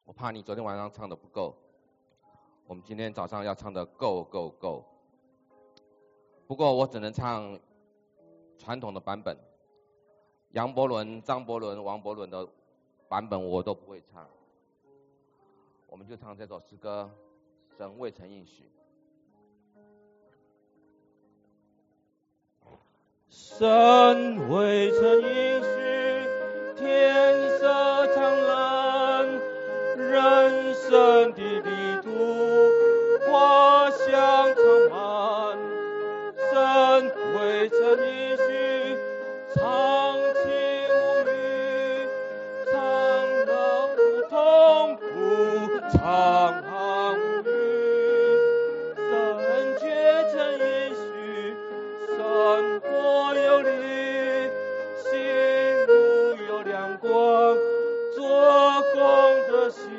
我怕你昨天晚上唱的不够，我们今天早上要唱的够。不过我只能唱传统的版本，杨伯伦、张伯伦、王伯伦的版本我都不会唱，我们就唱这首诗歌《神未曾应许》。 神未曾应许，天色苍蓝，人生的旅途花香长满。神未曾应许，长情无语，长乐无痛苦，长安无虞。神却曾应许，生活有力，心路有亮光，做工的心，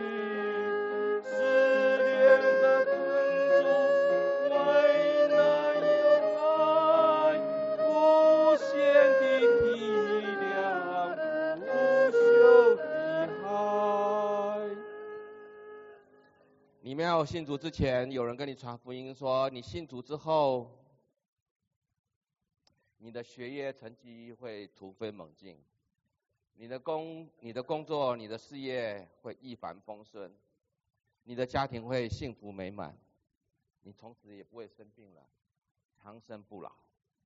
失恋的困住，为难有爱，无限的体谅，无休的爱。 你没有信主之前，有人跟你传福音说，你信主之后，你的学业成绩会突飞猛进，你的工作、你的事业会一帆风顺，你的家庭会幸福美满，你从此也不会生病了，长生不老。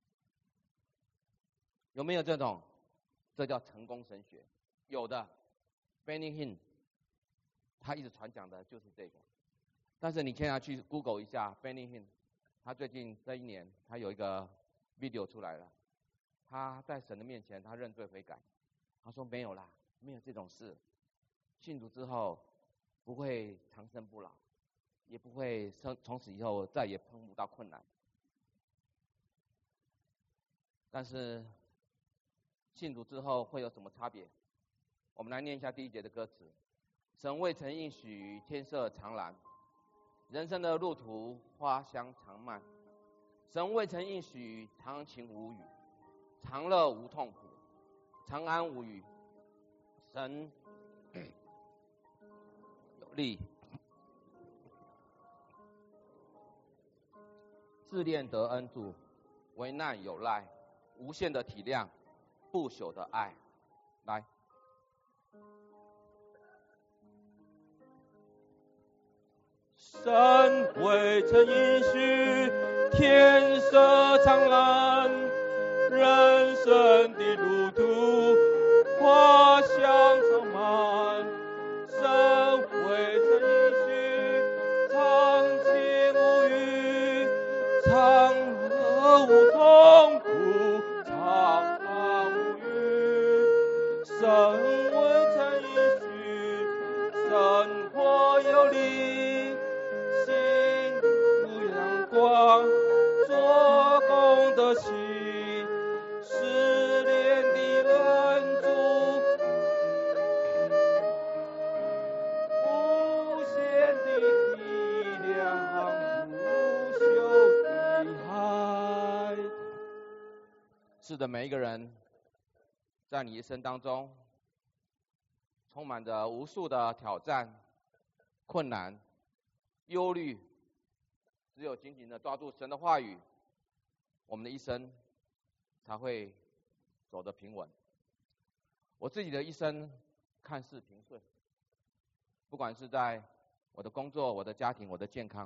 有没有这种？这叫成功神学。有的 Benny Hinn 他一直传讲的就是这个。但是你现在去 Google 一下 Benny Hinn， 他最近这一年他有一个 video 出来了，他在神的面前他认罪悔改，他说没有啦，没有这种事，信主之后不会长生不老，也不会从此以后再也碰不到困难。但是信主之后会有什么差别？我们来念一下第1节的歌词：神未曾应许，天色常蓝，人生的路途花香常漫。神未曾应许，长情无语，长乐无痛苦，长安无虞。神有力，自恋得恩助，为难有赖，无限的体谅，不朽的爱。来， 神未曾应许，天色苍蓝，人生的路途花香长满。神未曾应许，长情无语，长乐无痛苦，长安无虞。神未曾应许，生活有力，心如阳光，做工的心，失恋的恩主，无限的体谅，无休的爱。 是的，每一个人在你一生当中充满着无数的挑战、困难、忧虑，只有紧紧的抓住神的话语，我们的一生才会走得平稳。我自己的一生看似平顺，不管是在我的工作、我的家庭、我的健康，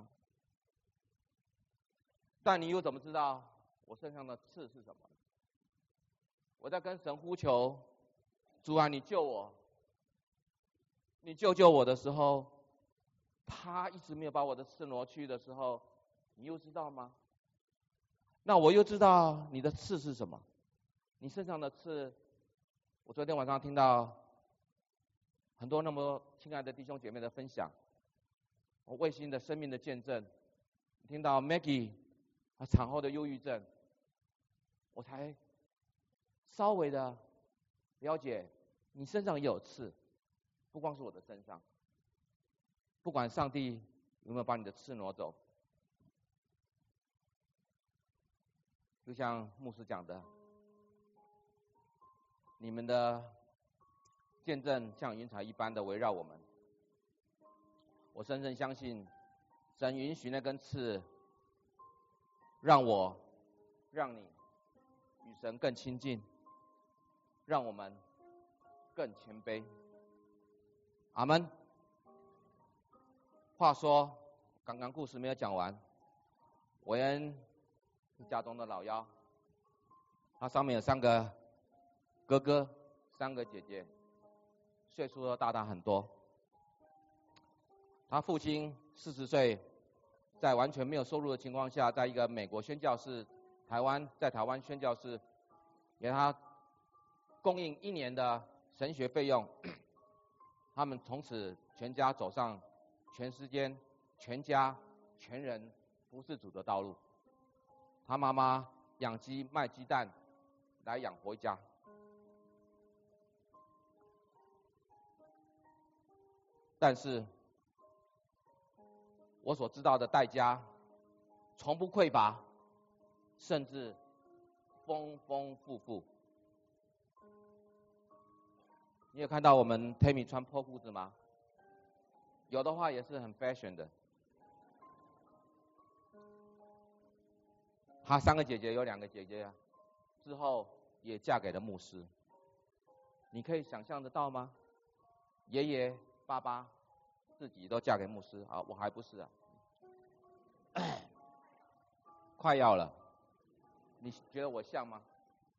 但你又怎么知道我身上的刺是什么？我在跟神呼求，主啊，你救我，你救我的时候，他一直没有把我的刺挪去的时候，你又知道吗？那我又知道你的刺是什么？你身上的刺，我昨天晚上听到很多那么亲爱的弟兄姐妹的分享，我卫星的生命的见证，听到 Maggie 她产后的忧郁症，我才稍微的了解你身上也有刺，不光是我的身上。不管上帝有没有把你的刺挪走，就像牧师讲的，你们的见证像云彩一般的围绕我们， 我深深相信，神允许那根刺，让我、让你与神更亲近，让我们更谦卑。阿们。话说，刚刚故事没有讲完，韦恩是家中的老幺，他上面有3个哥哥、3个姐姐，岁数都大他很多。他父亲40岁，在完全没有收入的情况下，在一个美国宣教士，在台湾宣教士，给他供应1年的神学费用。他们从此全家走上全时间、全家、全人服侍主的道路。他妈妈养鸡卖鸡蛋来养活一家。但是我所知道的代家从不匮乏，甚至丰丰富富。你有看到我们 Tammy 穿破裤子吗？有的话也是很 fashion 的。她3个姐姐有2个姐姐之后也嫁给了牧师。你可以想象得到吗？爷爷、爸爸自己都嫁给牧师啊，我还不是啊。快要了，你觉得我像吗？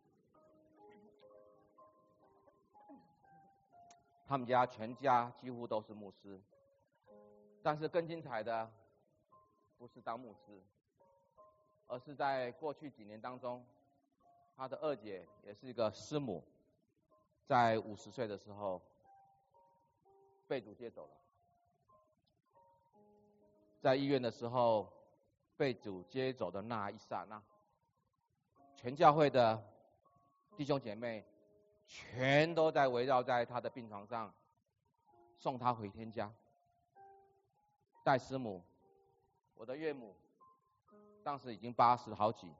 他们家全家几乎都是牧师，但是更精彩的不是当牧师，而是在过去几年当中，他的2姐也是一个师母，在50岁的时候被主接走了。在医院的时候被主接走的那一刹那，全教会的弟兄姐妹全都在围绕在他的病床上送他回天家。戴师母，我的岳母，当时已经80好几。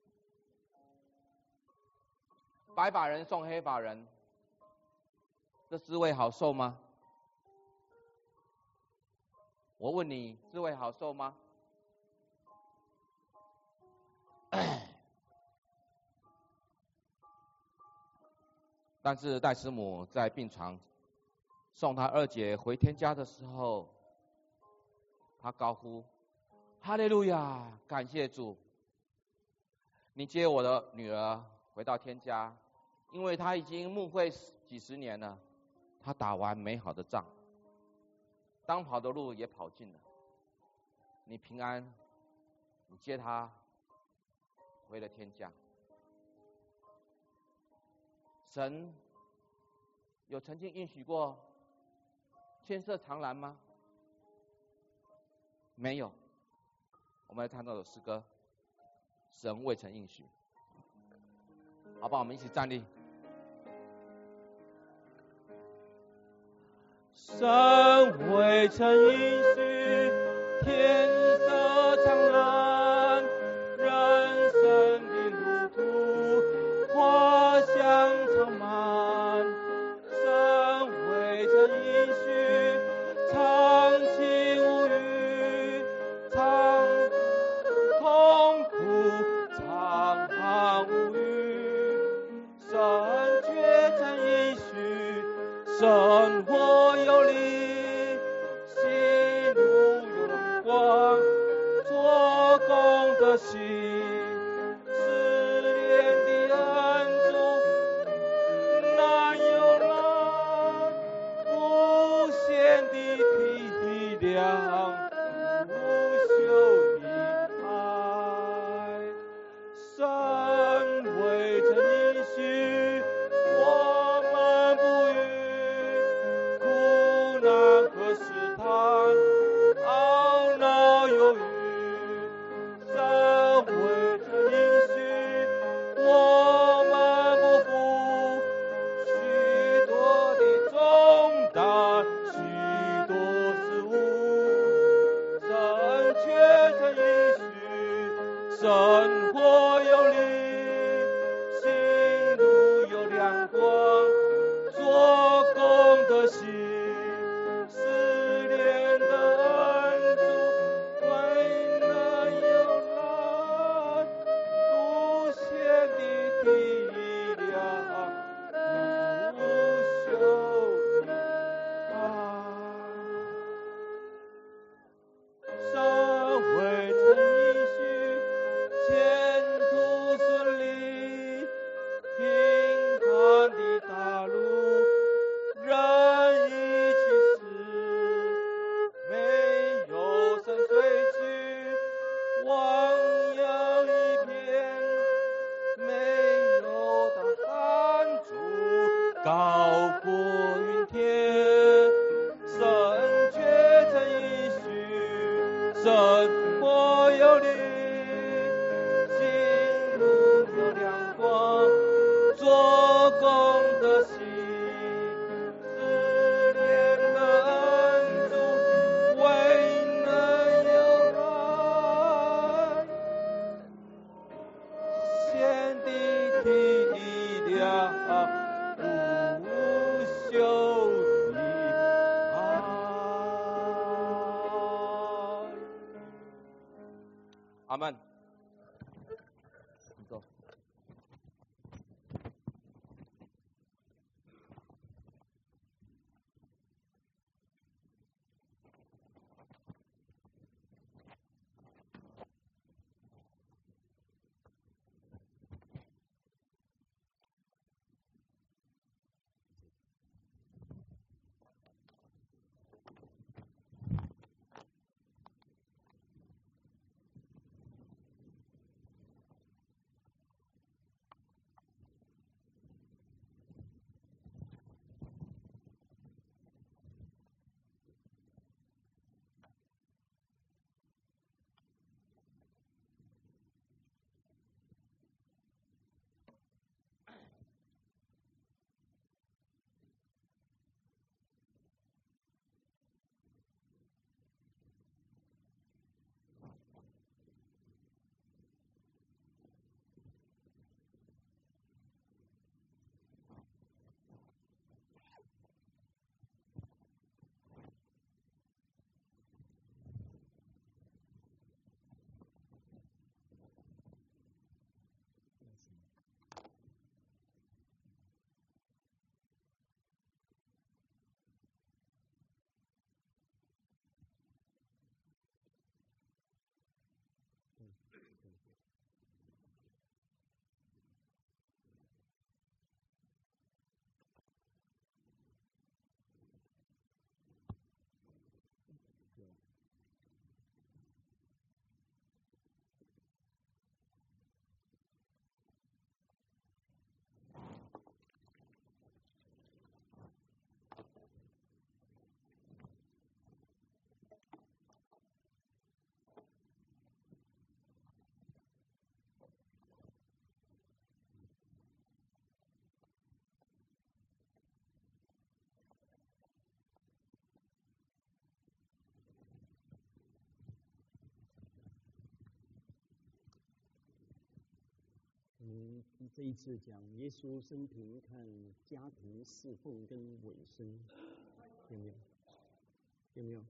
白发人送黑发人，这滋味好受吗？我问你，滋味好受吗？但是戴师母在病床送她2姐回天家的时候，她高呼：哈利路亚，感谢主！你接我的女儿回到天家，因为她已经牧会几十年了，她打完美好的仗，当跑的路也跑尽了。你平安，你接她回了天家。神有曾经应许过天色常蓝吗？没有。我们来唱这首诗歌，神未曾应许。好吧，我们一起站立。 神未曾应许天色常蓝，人生的路途花香长满。神未曾应许长期无语，长痛苦长寒无语。神却曾应许生活有力，喜怒有荣光，做工的心，失恋的恩主难有难，无限的体谅，无休的爱。神未曾应许我们不遇苦难们。你走。 这一次讲耶稣生平，看家庭侍奉跟尾声，有没有？有没有？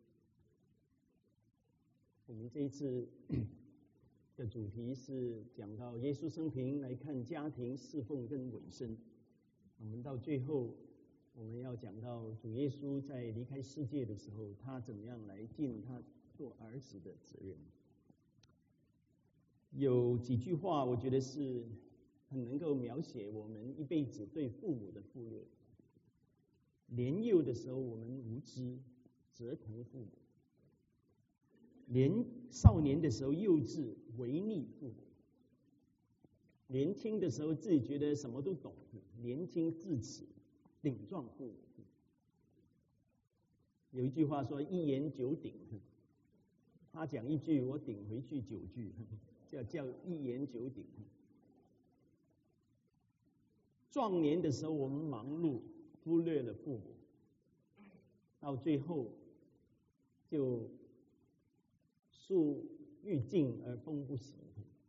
我们这一次的主题是讲到耶稣生平来看家庭侍奉跟尾声。我们到最后，我们要讲到主耶稣在离开世界的时候，他怎么样来尽他做儿子的责任。有几句话，我觉得是很能够描写我们一辈子对父母的负累。年幼的时候，我们无知，折腾父母；年少年的时候，幼稚，违逆父母；年轻的时候，自己觉得什么都懂，年轻自持，顶撞父母。有一句话说：“一言九鼎。”他讲一句，我顶回去9句。叫一言九鼎。壮年的时候，我们忙碌，忽略了父母，到最后就树欲静而风不息，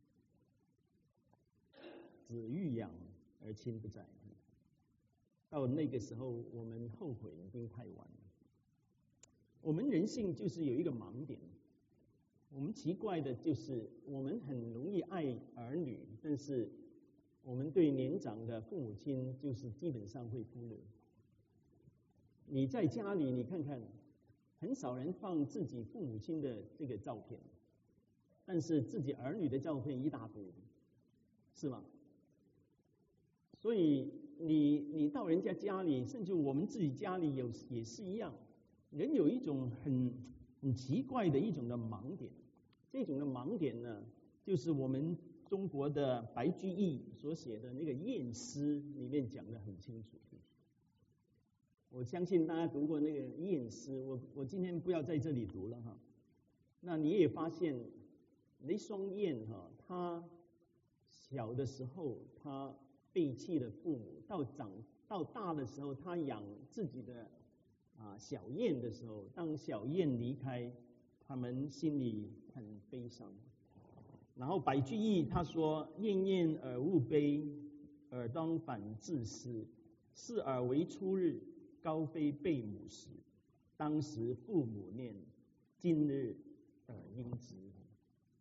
子欲养而亲不在。到那个时候，我们后悔已经太晚了。我们人性就是有一个盲点。我们奇怪的就是，我们很容易爱儿女，但是我们对年长的父母亲就是基本上会忽略。你在家里，你看看，很少人放自己父母亲的这个照片，但是自己儿女的照片一大堆，是吗？所以你到人家家里，甚至我们自己家里也是一样，人有一种很奇怪的一种的盲点。这种的盲点呢，就是我们中国的白居易所写的那个《燕诗》里面讲得很清楚。我相信大家读过那个《燕诗》，我今天不要在这里读了哈。那你也发现那双燕哈，他小的时候他背弃了父母，到大的时候，他养自己的小燕的时候，当小燕离开，他们心里很悲伤。然后白居易他说：“燕燕尔勿悲，尔当反自思。视尔为初日，高飞背母时。当时父母念，今日尔应知。”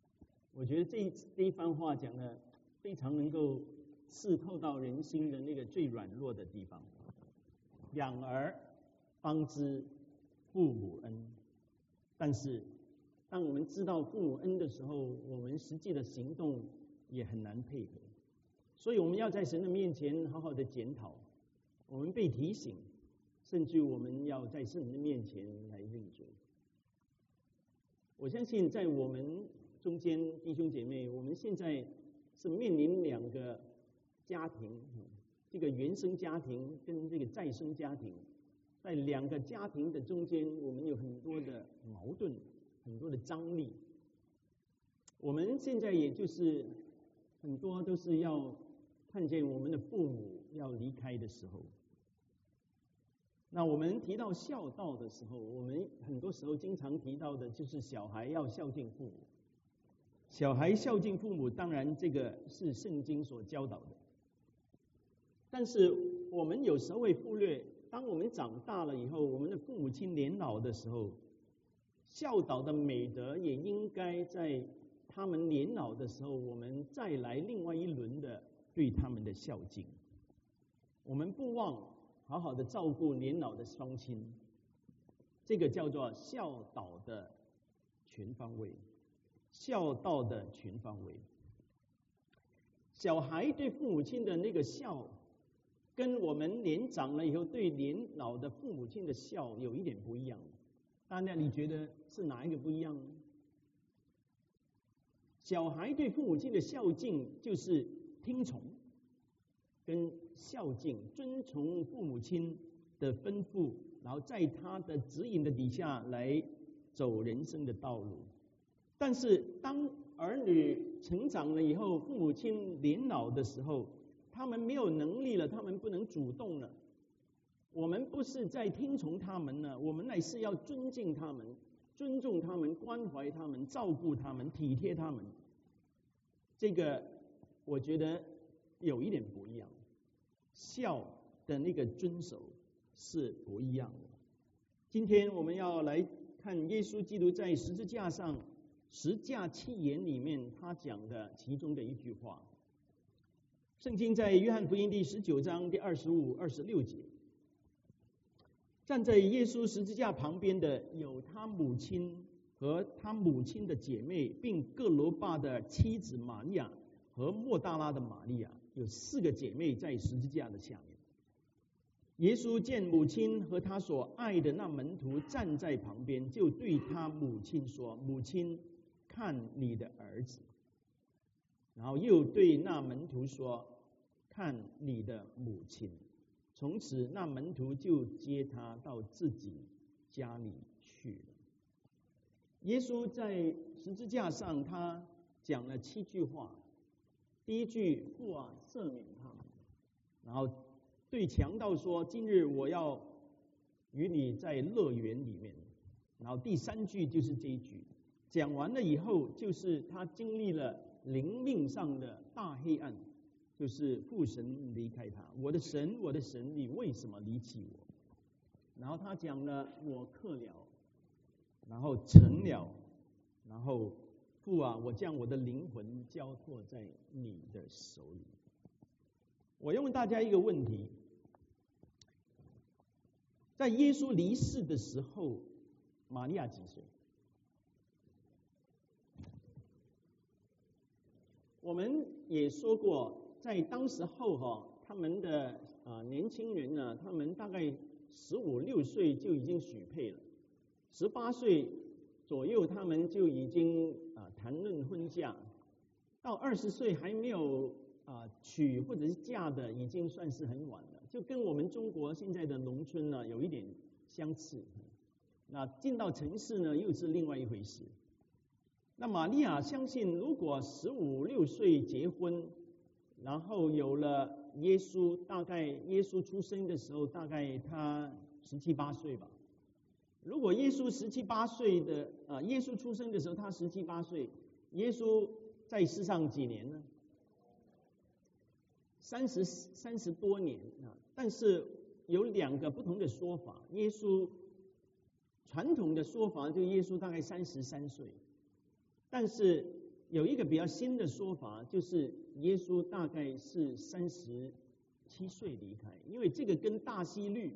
我觉得这一番话讲的非常能够刺透到人心的那个最软弱的地方。养儿方知父母恩，但是当我们知道父母恩的时候，我们实际的行动也很难配合。所以我们要在神的面前好好的检讨，我们被提醒，甚至我们要在神的面前来认罪。我相信在我们中间弟兄姐妹，我们现在是面临两个家庭，这个原生家庭跟这个再生家庭，在两个家庭的中间，我们有很多的矛盾，很多的张力。我们现在也就是很多都是要看见我们的父母要离开的时候。那我们提到孝道的时候，我们很多时候经常提到的就是小孩要孝敬父母。小孩孝敬父母，当然这个是圣经所教导的，但是我们有时候会忽略，当我们长大了以后，我们的父母亲年老的时候，孝道的美德也应该在他们年老的时候，我们再来另外一轮的对他们的孝敬。我们不忘好好的照顾年老的双亲，这个叫做孝道的全方位。孝道的全方位。小孩对父母亲的那个孝，跟我们年长了以后对年老的父母亲的孝有一点不一样。大家你觉得是哪一个不一样呢？小孩对父母亲的孝敬就是听从跟孝敬，遵从父母亲的吩咐，然后在他的指引的底下来走人生的道路。但是当儿女成长了以后，父母亲年老的时候，他们没有能力了，他们不能主动了，我们不是在听从他们呢，我们乃是要尊敬他们，尊重他们，关怀他们，照顾他们，体贴他们。这个我觉得有一点不一样，孝的那个遵守是不一样的。今天我们要来看耶稣基督在十字架上十架七言里面他讲的其中的一句话。圣经在约翰福音第19章第25、26节，站在耶稣十字架旁边的有他母亲和他母亲的姐妹，并各罗巴的妻子玛利亚和莫大拉的玛利亚，有4个姐妹在十字架的下面。耶稣见母亲和他所爱的那门徒站在旁边，就对他母亲说：“母亲，看你的儿子。”然后又对那门徒说：“看你的母亲。”从此那门徒就接他到自己家里去了。耶稣在十字架上他讲了7句话。第一句：“父啊，赦免他们。”然后对强盗说：“今日我要与你在乐园里面。”然后第3句就是这一句。讲完了以后，就是他经历了灵命上的大黑暗，就是父神离开他，我的神，我的神，你为什么离弃我？然后他讲了我刻了，然后成了，然后父啊，我将我的灵魂交托在你的手里。我要问大家一个问题，在耶稣离世的时候，玛利亚几岁？我们也说过，在当时候他们的年轻人呢，他们大概15、16岁就已经许配了，18岁左右他们就已经谈论婚嫁，到20岁还没有娶或者是嫁的，已经算是很晚了，就跟我们中国现在的农村呢有一点相似。那进到城市呢，又是另外一回事。那玛利亚相信，如果15、16岁结婚，然后有了耶稣，大概耶稣出生的时候，大概他17、18岁吧。如果耶稣17、18岁的耶稣出生的时候他17、18岁，耶稣在世上几年呢？30多年啊。但是有2个不同的说法。耶稣传统的说法就耶稣大概33岁。但是有一个比较新的说法，就是耶稣大概是37岁离开，因为这个跟大希律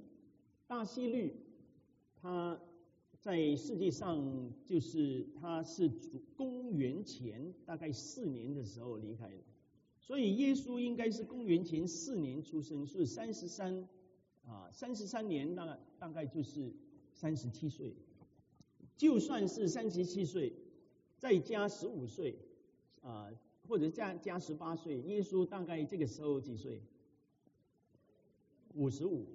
他在世界上就是他是公元前大概4年的时候离开的，所以耶稣应该是公元前4年出生，是33年，大概就是37岁。就算是37岁，再加15岁，或者加18岁，耶稣大概这个时候几岁？55。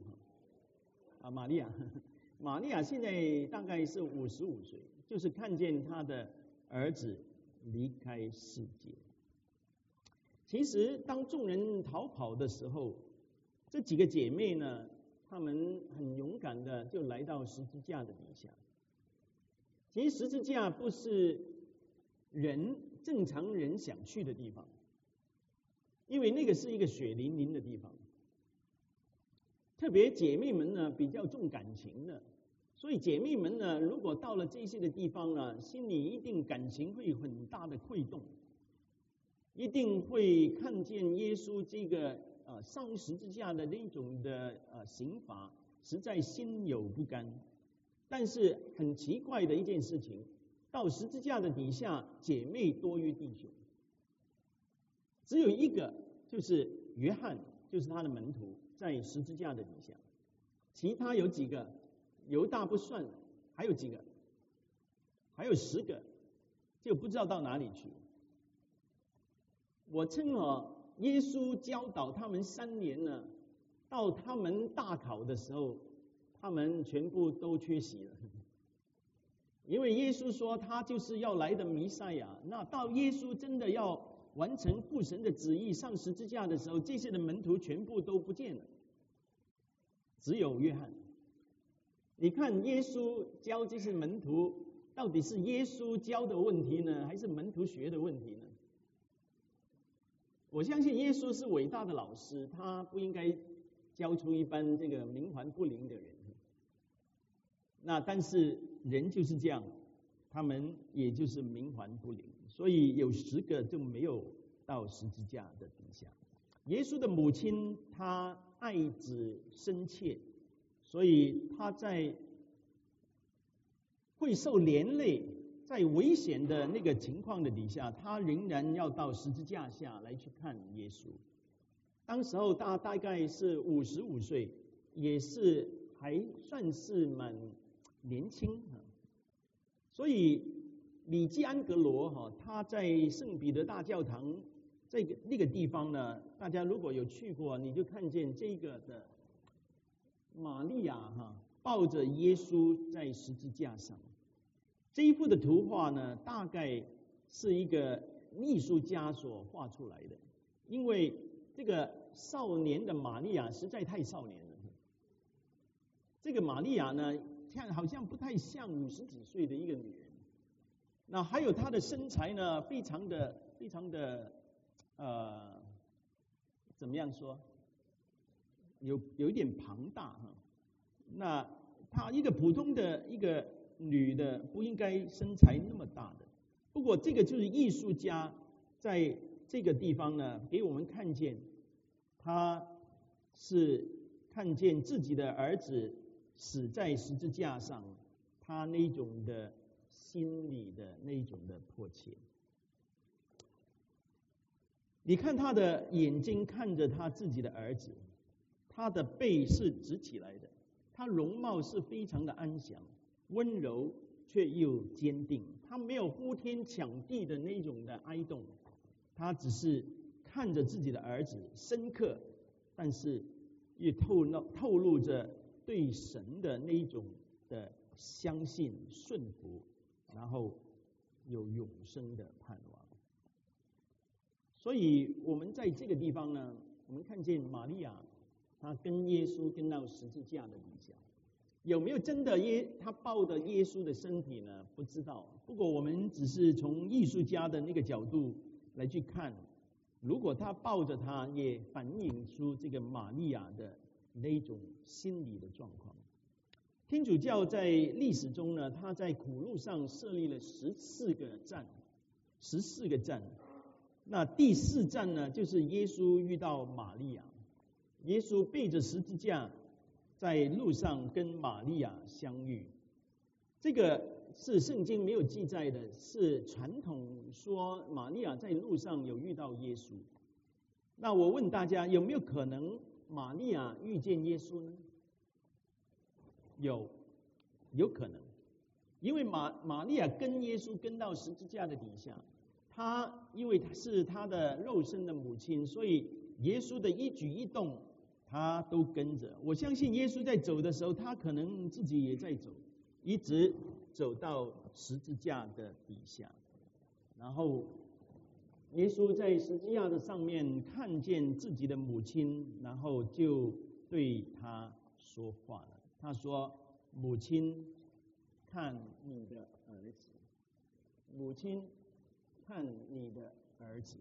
玛利亚现在大概是55岁，就是看见她的儿子离开世界。其实当众人逃跑的时候，这几个姐妹呢，她们很勇敢的就来到十字架的底下。其实十字架不是正常人想去的地方，因为那个是一个血淋淋的地方。特别姐妹们呢比较重感情的，所以姐妹们呢如果到了这些的地方呢，心里一定感情会很大的溃动，一定会看见耶稣这个上十字架的那种的刑罚，实在心有不甘。但是很奇怪的一件事情，到十字架的底下，姐妹多于弟兄，只有一个，就是约翰，就是他的门徒，在十字架的底下。其他有几个？犹大不算，还有几个？还有10个，就不知道到哪里去。我称耶稣教导他们3年呢，到他们大考的时候，他们全部都缺席了。因为耶稣说他就是要来的弥赛亚，那到耶稣真的要完成父神的旨意上十字架的时候，这些的门徒全部都不见了，只有约翰。你看耶稣教这些门徒，到底是耶稣教的问题呢，还是门徒学的问题呢？我相信耶稣是伟大的老师，他不应该教出一般这个冥顽不灵的人。那但是人就是这样，他们也就是冥顽不灵，所以有10个就没有到十字架的底下。耶稣的母亲她爱子深切，所以她在会受连累，在危险的那个情况的底下，她仍然要到十字架下来去看耶稣。当时候大概是55岁，也是还算是蛮年轻。所以里基安格罗他在圣彼得大教堂那个地方呢，大家如果有去过，你就看见这个的玛利亚抱着耶稣在十字架上。这一幅的图画呢，大概是一个艺术家所画出来的，因为这个少年的玛利亚实在太少年了。这个玛利亚呢，看好像不太像50几岁的一个女人。那还有她的身材呢，非常的怎么样说？有一点庞大哈。那她一个普通的一个女的，不应该身材那么大的。不过这个就是艺术家在这个地方呢，给我们看见，他是看见自己的儿子死在十字架上，他那种的心里的那种的迫切。你看他的眼睛看着他自己的儿子，他的背是直起来的，他容貌是非常的安详、温柔却又坚定，他没有呼天抢地的那种的哀动，他只是看着自己的儿子，深刻，但是也透露着对神的那一种的相信、顺服，然后有永生的盼望。所以我们在这个地方呢，我们看见玛利亚，她跟耶稣跟到十字架的底下，有没有真的她抱着耶稣的身体呢？不知道。不过我们只是从艺术家的那个角度来去看，如果他抱着他，也反映出这个玛利亚的那种心理的状况。天主教在历史中呢，他在苦路上设立了14个站， 14个站。那第4站呢，就是耶稣遇到玛利亚。耶稣背着十字架在路上跟玛利亚相遇。这个是圣经没有记载的，是传统说玛利亚在路上有遇到耶稣。那我问大家，有没有可能玛利亚遇见耶稣呢？有可能，因为玛利亚跟耶稣跟到十字架的底下，因为是他的肉身的母亲，所以耶稣的一举一动他都跟着。我相信耶稣在走的时候，他可能自己也在走，一直走到十字架的底下。然后耶稣在十字架的上面看见自己的母亲，然后就对他说话了。他说：母亲，看你的儿子。母亲，看你的儿子。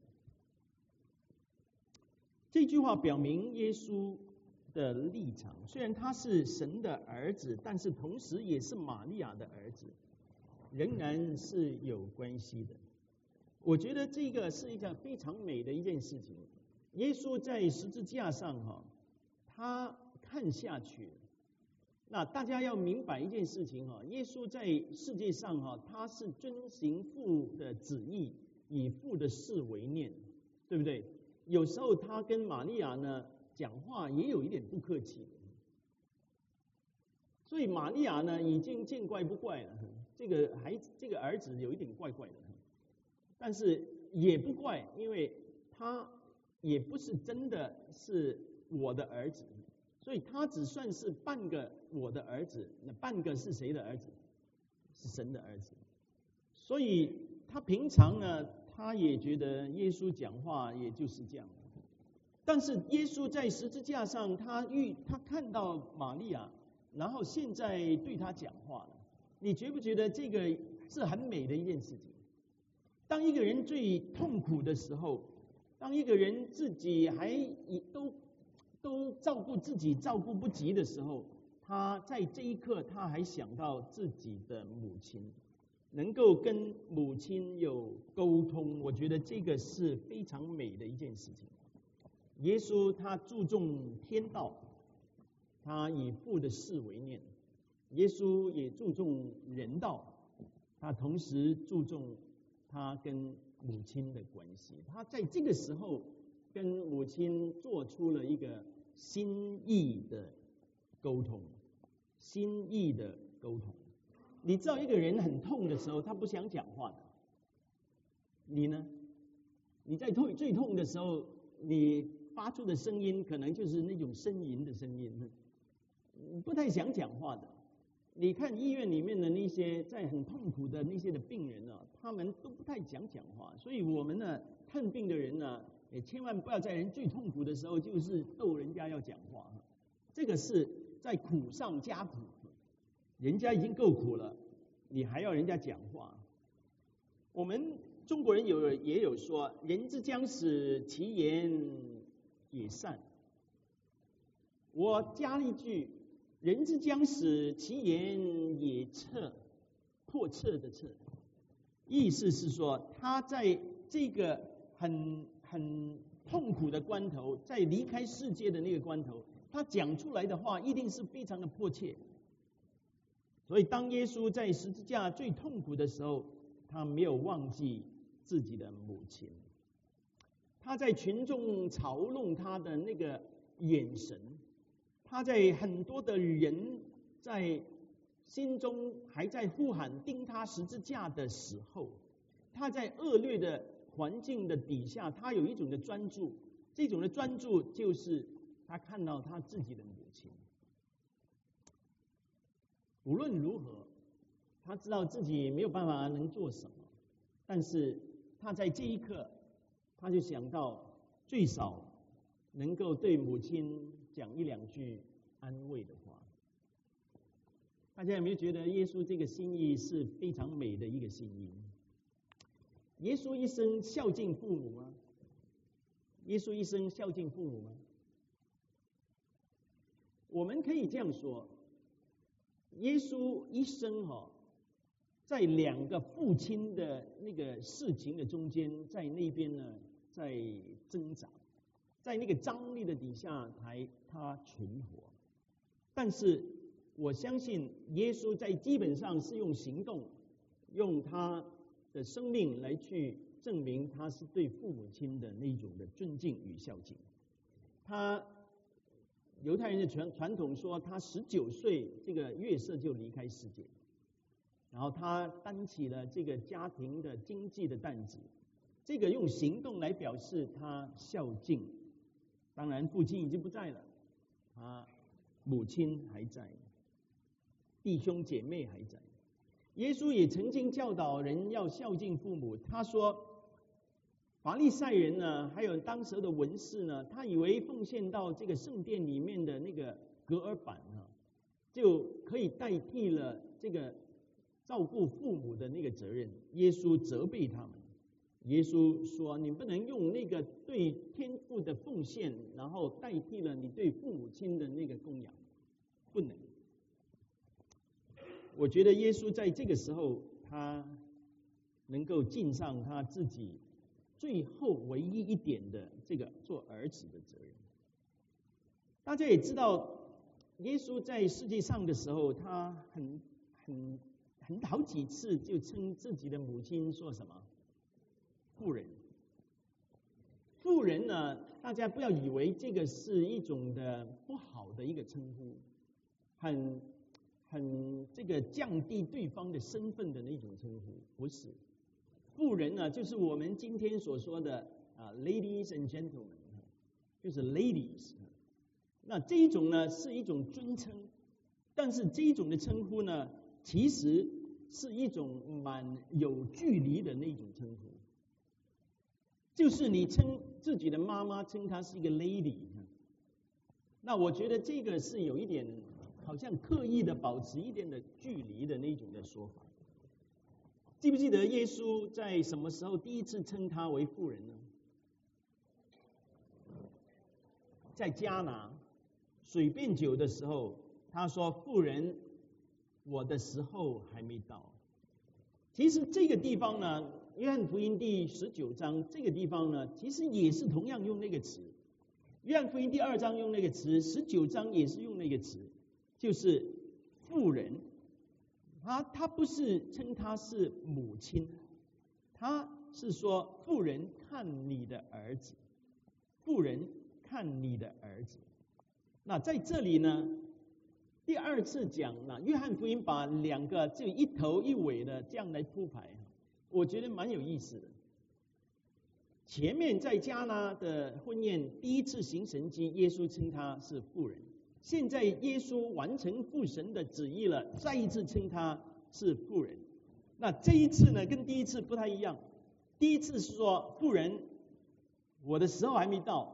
这句话表明耶稣的立场，虽然他是神的儿子，但是同时也是玛利亚的儿子，仍然是有关系的。我觉得这个是一个非常美的一件事情。耶稣在十字架上他看下去。那大家要明白一件事情耶稣在世界上他是遵行父的旨意，以父的事为念，对不对？有时候他跟玛利亚呢讲话也有一点不客气，所以玛利亚呢已经见怪不怪了。这个儿子有一点怪怪的，但是也不怪，因为他也不是真的是我的儿子，所以他只算是半个我的儿子。那半个是谁的儿子？是神的儿子。所以他平常呢，他也觉得耶稣讲话也就是这样。但是耶稣在十字架上，他看到玛利亚，然后现在对他讲话了。你觉不觉得这个是很美的一件事情？当一个人最痛苦的时候，当一个人自己还都照顾自己照顾不及的时候，他在这一刻他还想到自己的母亲，能够跟母亲有沟通，我觉得这个是非常美的一件事情。耶稣他注重天道，他以父的事为念。耶稣也注重人道，他同时注重他跟母亲的关系。他在这个时候跟母亲做出了一个心意的沟通。心意的沟通。你知道一个人很痛的时候，他不想讲话的。你呢？你在最痛的时候，你发出的声音可能就是那种呻吟的声音，不太想讲话的。你看医院里面的那些在很痛苦的那些的病人他们都不太想讲话。所以我们呢，看病的人呢，也千万不要在人最痛苦的时候就是逗人家要讲话。这个是在苦上加苦，人家已经够苦了，你还要人家讲话。我们中国人也有说，人之将死，其言也善。我加了一句，人之将死，其言也恻，破彻的彻。意思是说，他在这个很痛苦的关头，在离开世界的那个关头，他讲出来的话一定是非常的迫切。所以当耶稣在十字架最痛苦的时候，他没有忘记自己的母亲。他在群众嘲弄他的那个眼神，他在很多的人在心中还在呼喊钉他十字架的时候，他在恶劣的环境的底下，他有一种的专注。这种的专注就是他看到他自己的母亲。无论如何，他知道自己没有办法能做什么，但是他在这一刻，他就想到最少能够对母亲讲一两句安慰的话。大家有没有觉得耶稣这个心意是非常美的一个心意？耶稣一生孝敬父母吗？耶稣一生孝敬父母吗？我们可以这样说，耶稣一生在两个父亲的那个事情的中间，在那边呢，在挣扎，在那个张力的底下，他存活。但是我相信耶稣在基本上是用行动，用他的生命来去证明他是对父母亲的那种的尊敬与孝敬。他犹太人的传统说，他19岁这个约瑟就离开世界，然后他担起了这个家庭的经济的担子，这个用行动来表示他孝敬。当然父亲已经不在了，母亲还在，弟兄姐妹还在。耶稣也曾经教导人要孝敬父母。他说法利赛人呢，还有当时的文士呢，他以为奉献到这个圣殿里面的那个隔耳板就可以代替了这个照顾父母的那个责任。耶稣责备他们，耶稣说，你不能用那个对天父的奉献，然后代替了你对父母亲的那个供养，不能。我觉得耶稣在这个时候，他能够尽上他自己最后唯一一点的这个做儿子的责任。大家也知道，耶稣在世界上的时候，他好几次就称自己的母亲说什么妇人。妇人呢，大家不要以为这个是一种的不好的一个称呼，很这个降低对方的身份的那种称呼，不是。妇人呢，就是我们今天所说的ladies and gentlemen， 就是 ladies。那这一种呢是一种尊称，但是这一种的称呼呢，其实是一种蛮有距离的那种称呼。就是你称自己的妈妈称她是一个 lady， 那我觉得这个是有一点好像刻意的保持一点的距离的那种的说法。记不记得耶稣在什么时候第一次称她为妇人呢？在迦拿水变酒的时候，他说：“妇人，我的时候还没到。”其实这个地方呢，约翰福音第19章这个地方呢，其实也是同样用那个词。约翰福音第2章用那个词，19章也是用那个词，就是妇人。他不是称她是母亲，他是说妇人看你的儿子，妇人看你的儿子。那在这里呢，第2次讲了，约翰福音把两个就一头一尾的这样来铺排，我觉得蛮有意思的。前面在迦拿的婚宴第一次行神迹，耶稣称她是妇人。现在耶稣完成父神的旨意了，再一次称她是妇人。那这一次呢，跟第一次不太一样。第一次是说妇人，我的时候还没到。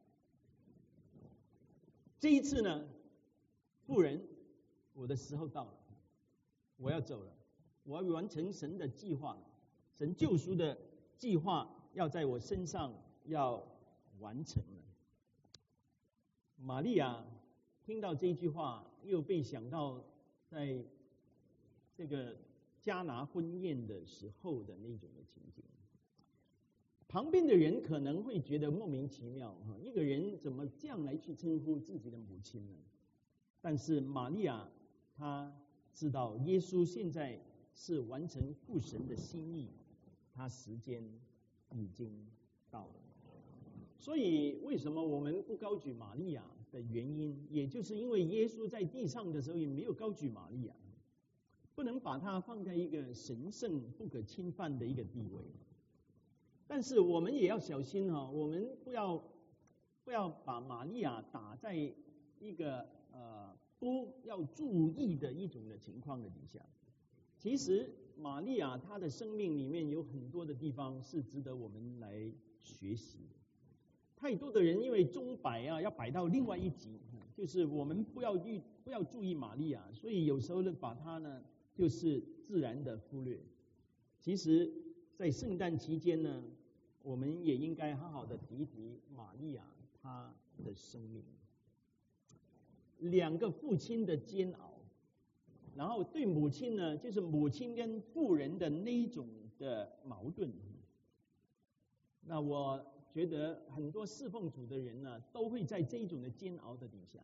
这一次呢，妇人，我的时候到了，我要走了，我要完成神的计划了，神救赎的计划要在我身上要完成了。玛利亚听到这句话，又被想到在这个迦拿婚宴的时候的那种的情景。旁边的人可能会觉得莫名其妙，一个人怎么这样来去称呼自己的母亲呢？但是玛利亚她知道耶稣现在是完成父神的心意，他时间已经到了。所以为什么我们不高举玛利亚的原因，也就是因为耶稣在地上的时候也没有高举玛利亚，不能把它放在一个神圣不可侵犯的一个地位。但是我们也要小心我们不要把玛利亚打在一个不要注意的一种的情况的底下。其实玛利亚她的生命里面有很多的地方是值得我们来学习的。太多的人因为钟摆要摆到另外一级，就是我们不要注意玛利亚，所以有时候呢把她呢就是自然的忽略。其实在圣诞期间呢，我们也应该好好的提一提玛利亚她的生命。两个父亲的煎熬， 然后对母亲呢，就是母亲跟妇人的那一种的矛盾。那我觉得很多侍奉主的人呢，都会在这一种的煎熬的底下。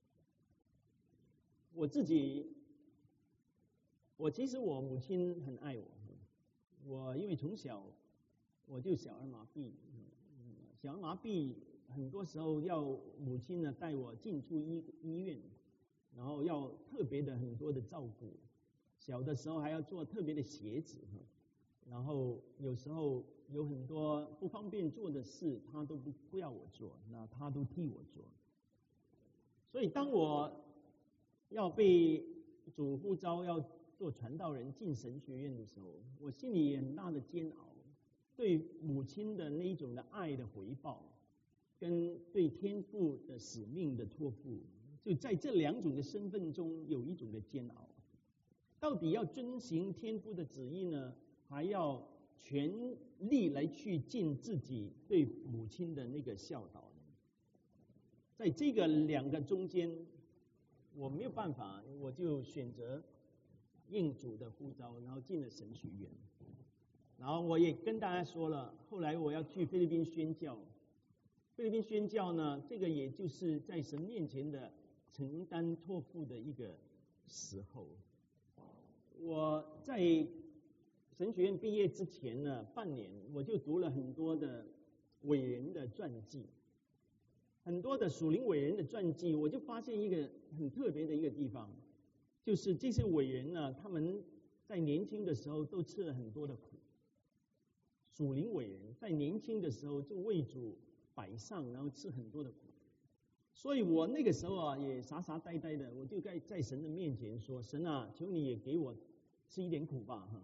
其实我母亲很爱我，我因为从小我就小儿麻痹，小儿麻痹很多时候要母亲呢带我进出医院，然后要特别的很多的照顾，小的时候还要做特别的鞋子，然后有时候有很多不方便做的事，他都不要我做，那他都替我做。所以当我要被主呼召要做传道人进神学院的时候，我心里也很大的煎熬，对母亲的那一种的爱的回报，跟对天父的使命的托付，就在这两种的身份中有一种的煎熬。到底要遵行天父的旨意呢，还要全力来去尽自己对母亲的那个孝道呢？在这个两个中间，我没有办法，我就选择应主的呼召，然后进了神学院。然后我也跟大家说了，后来我要去菲律宾宣教。菲律宾宣教呢，这个也就是在神面前的承担托付的一个时候。我在神学院毕业之前呢，半年我就读了很多的伟人的传记，很多的属灵伟人的传记，我就发现一个很特别的一个地方，就是这些伟人呢，他们在年轻的时候都吃了很多的苦。属灵伟人在年轻的时候就为主摆上，然后吃很多的苦。所以我那个时候啊，也傻傻呆呆的，我就在神的面前说：神啊，求你也给我吃一点苦吧，哈！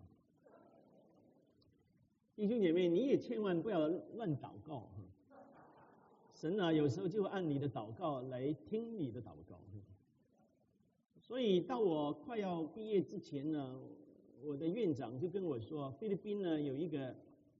弟兄姐妹，你也千万不要乱祷告，哈！神啊，有时候就按你的祷告来听你的祷告。所以到我快要毕业之前呢，我的院长就跟我说，菲律宾呢有一个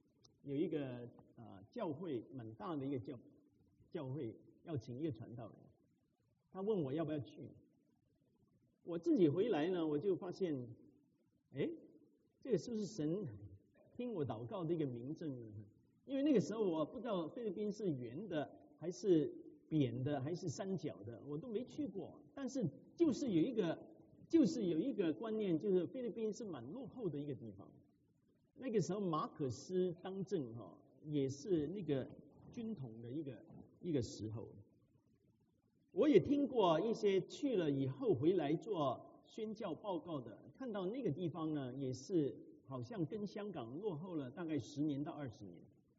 教会，蛮大的一个教会，要请一个传道人，他问我要不要去。我自己回来呢，我就发现，这个是不是神听我祷告的一个明证呢？因为那个时候我不知道菲律宾是圆的还是扁的还是三角的，我都没去过。但是就是有一个观念，就是菲律宾是蛮落后的一个地方。那个时候马可斯当政也是那个军统的一个时候。我也听过一些去了以后回来做宣教报告的，看到那个地方呢，也是好像跟香港落后了大概10年到20年。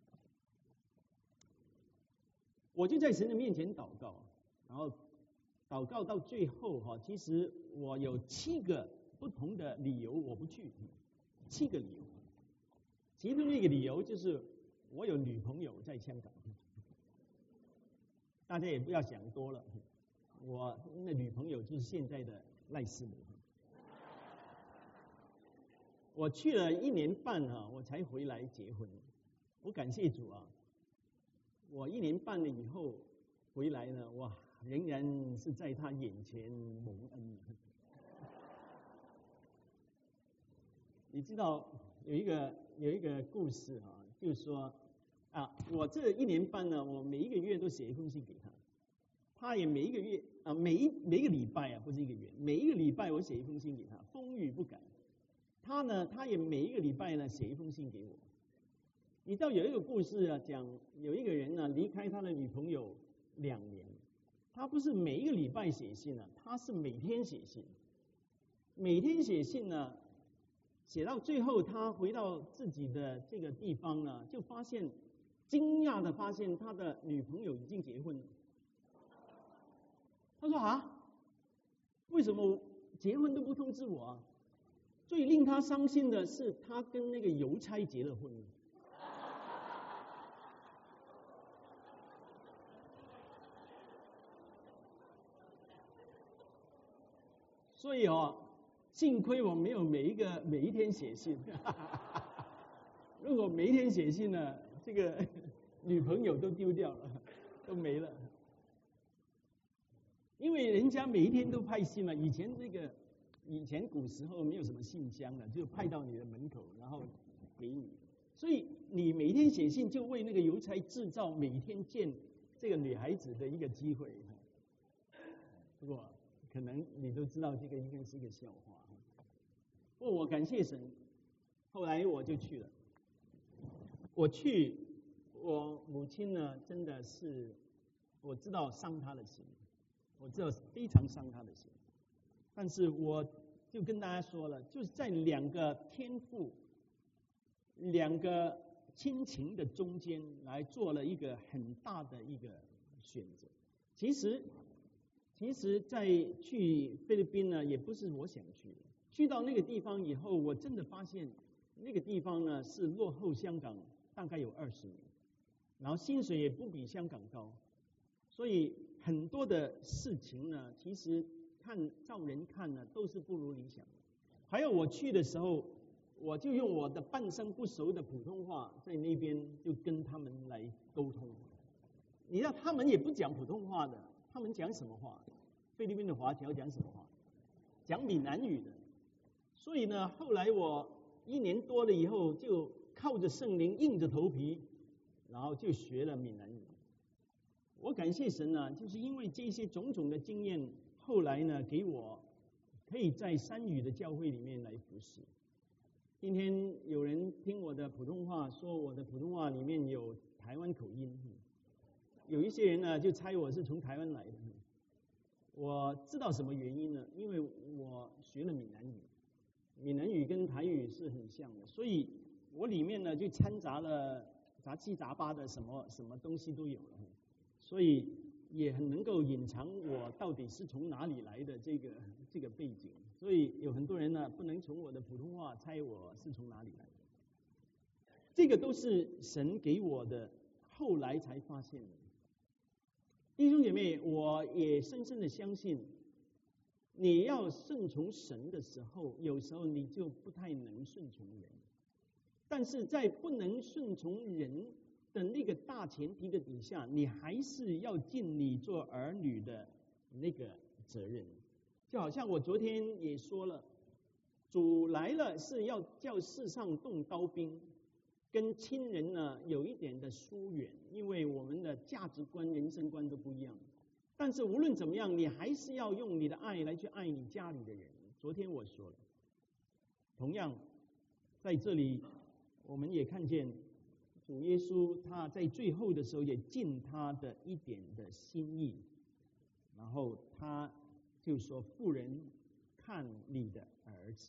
我就在神的面前祷告，然后祷告到最后其实我有7个不同的理由我不去，7个理由。其中一个理由就是我有女朋友在香港，大家也不要想多了，我那女朋友就是现在的赖师母。我去了1年半我才回来结婚。我感谢主啊，我1年半了以后回来呢，哇，仍然是在他眼前蒙恩。你知道有一个故事就是说我这1年半呢，我每一个月都写一封信给他，他也每一个月每一个礼拜不是一个月，每一个礼拜我写一封信给他，风雨不改。他也每一个礼拜呢写一封信给我。你知道有一个故事讲有一个人呢离开他的女朋友2年，他不是每一个礼拜写信他是每天写信，每天写信呢，写到最后他回到自己的这个地方呢，就惊讶的发现他的女朋友已经结婚了。他说为什么结婚都不通知我最令他伤心的是他跟那个邮差结了婚。所以幸亏我没有每一天写信。如果每一天写信呢，这个女朋友都丢掉了，都没了。因为人家每一天都派信了，以前这个以前古时候没有什么信箱了，就派到你的门口，然后给你。所以你每天写信，就为那个邮差制造每天见这个女孩子的一个机会。不过可能你都知道，这个应该是一个笑话。不过我感谢神，后来我就去了。我去，我母亲呢，真的是我知道伤她的心，我知道非常伤她的心。但是我就跟大家说了，就是在两个天父、两个亲情的中间来做了一个很大的一个选择。其实在去菲律宾呢，也不是我想去的。去到那个地方以后，我真的发现那个地方呢是落后香港大概有20年，然后薪水也不比香港高，所以很多的事情呢，其实照人看呢都是不如理想的。还有我去的时候，我就用我的半生不熟的普通话在那边就跟他们来沟通。你知道他们也不讲普通话的，他们讲什么话？菲律宾的华侨讲什么话？讲闽南语的。所以呢，后来我1年多了以后，就靠着圣灵硬着头皮，然后就学了闽南语。我感谢神呢，就是因为这些种种的经验，后来呢给我可以在山语的教会里面来服侍。今天有人听我的普通话，说我的普通话里面有台湾口音，有一些人呢就猜我是从台湾来的。我知道什么原因呢？因为我学了闽南语，闽南语跟台语是很像的，所以我里面呢就掺杂了杂七杂八的什么东西都有了，所以也很能够隐藏我到底是从哪里来的这个背景。所以有很多人呢不能从我的普通话猜我是从哪里来的，这个都是神给我的，后来才发现的。弟兄姐妹，我也深深的相信，你要顺从神的时候，有时候你就不太能顺从人。但是在不能顺从人的那个大前提的底下，你还是要尽你做儿女的那个责任。就好像我昨天也说了，主来了是要叫世上动刀兵，跟亲人呢有一点的疏远，因为我们的价值观、人生观都不一样。但是无论怎么样，你还是要用你的爱来去爱你家里的人。昨天我说了，同样在这里我们也看见主耶稣他在最后的时候也尽他的一点的心意，然后他就说：“妇人，看你的儿子。”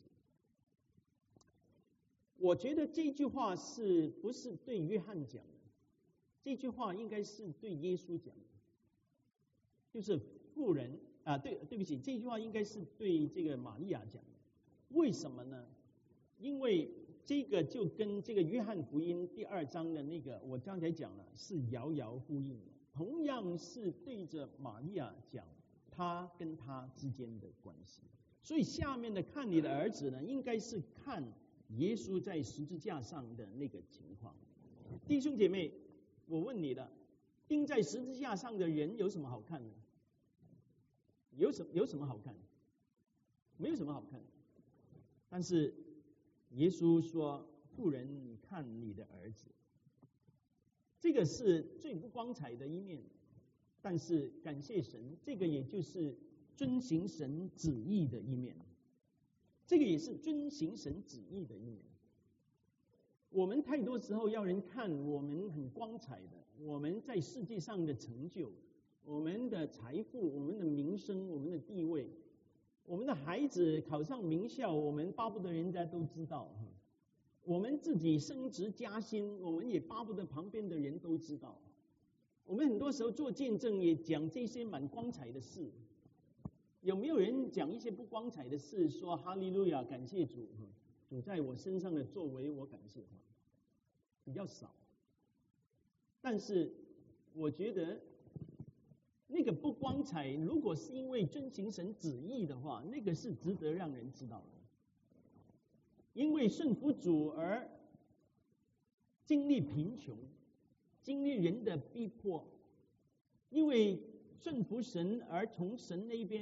我觉得这句话是不是对约翰讲的？这句话应该是对耶稣讲的，就是妇人啊，对不起，这句话应该是对这个玛利亚讲的。为什么呢？因为这个就跟这个约翰福音第2章的那个我刚才讲了是遥遥呼应的，同样是对着玛利亚讲他跟他之间的关系。所以下面的看你的儿子呢，应该是看耶稣在十字架上的那个情况。弟兄姐妹，我问你了，钉在十字架上的人有什么好看的？有什么好看？没有什么好看。但是耶稣说：“妇人，你看你的儿子。”这个是最不光彩的一面，但是感谢神，这个也就是遵行神旨意的一面。这个也是遵行神旨意的一面。我们太多时候要人看我们很光彩的，我们在世界上的成就，我们的财富，我们的名声，我们的地位，我们的孩子考上名校，我们巴不得人家都知道；我们自己升职加薪，我们也巴不得旁边的人都知道。我们很多时候做见证也讲这些蛮光彩的事。有没有人讲一些不光彩的事，说哈利路亚，感谢主，主在我身上的作为，我感谢他？比较少。但是我觉得那个不光彩，如果是因为遵行神旨意的话，那个是值得让人知道的。因为顺服主而经历贫穷，经历人的逼迫，因为顺服神而从神那边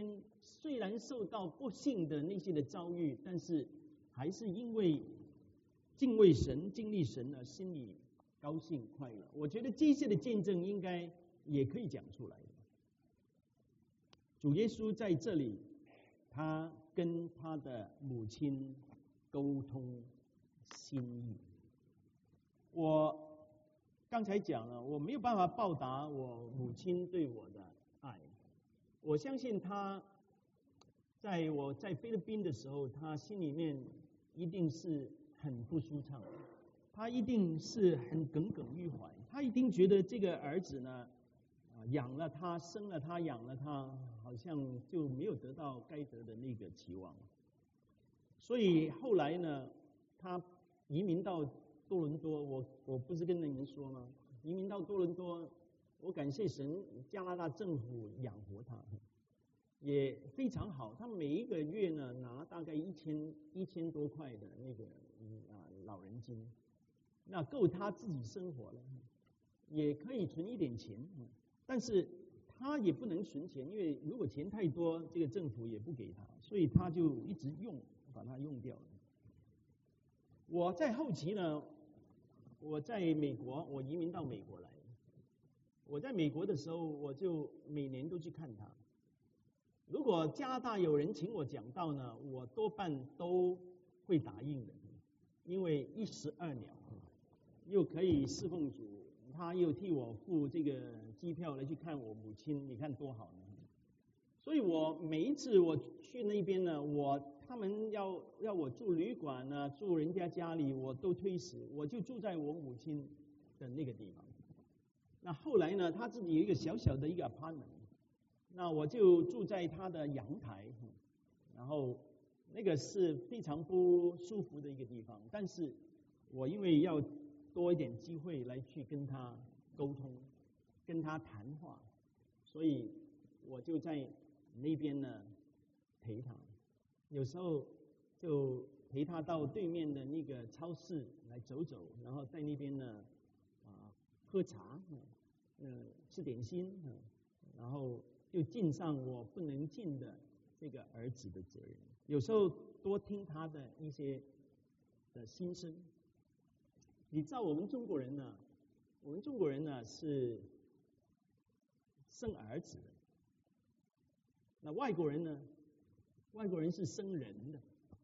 虽然受到不幸的那些的遭遇，但是还是因为敬畏神、经历神呢，心里高兴快乐。我觉得这些的见证应该也可以讲出来。主耶稣在这里，他跟他的母亲沟通心意。我刚才讲了，我没有办法报答我母亲对我的爱。我相信他在我在菲律宾的时候，他心里面一定是很不舒畅，他一定是很耿耿于怀，他一定觉得这个儿子呢，养了他，生了他，养了他，好像就没有得到该得的那个期望。所以后来呢，他移民到多伦多，我不是跟你们说吗？移民到多伦多，我感谢神，加拿大政府养活他，也非常好。他每一个月呢拿大概1000多块的那个老人金，那够他自己生活了，也可以存一点钱。但是他也不能存钱，因为如果钱太多，这个政府也不给他，所以他就一直把它用掉了。我在后期呢，我在美国，我移民到美国来。我在美国的时候，我就每年都去看他。如果加拿大有人请我讲道呢，我多半都会答应的，因为一石二鸟，又可以侍奉主，他又替我付这个机票来去看我母亲，你看多好呢。所以我每一次我去那边呢，他们要我住旅馆呢，住人家家里，我都推辞，我就住在我母亲的那个地方。那后来呢，他自己有一个小小的一个 apartment， 那我就住在他的阳台，然后那个是非常不舒服的一个地方，但是我因为要多一点机会来去跟他沟通，跟他谈话，所以我就在那边呢陪他。有时候就陪他到对面的那个超市来走走，然后在那边呢喝茶，吃点心，然后就尽上我不能尽的这个儿子的责任。有时候多听他的一些的心声。你知道我们中国人呢是生儿子的，那外国人是生人的。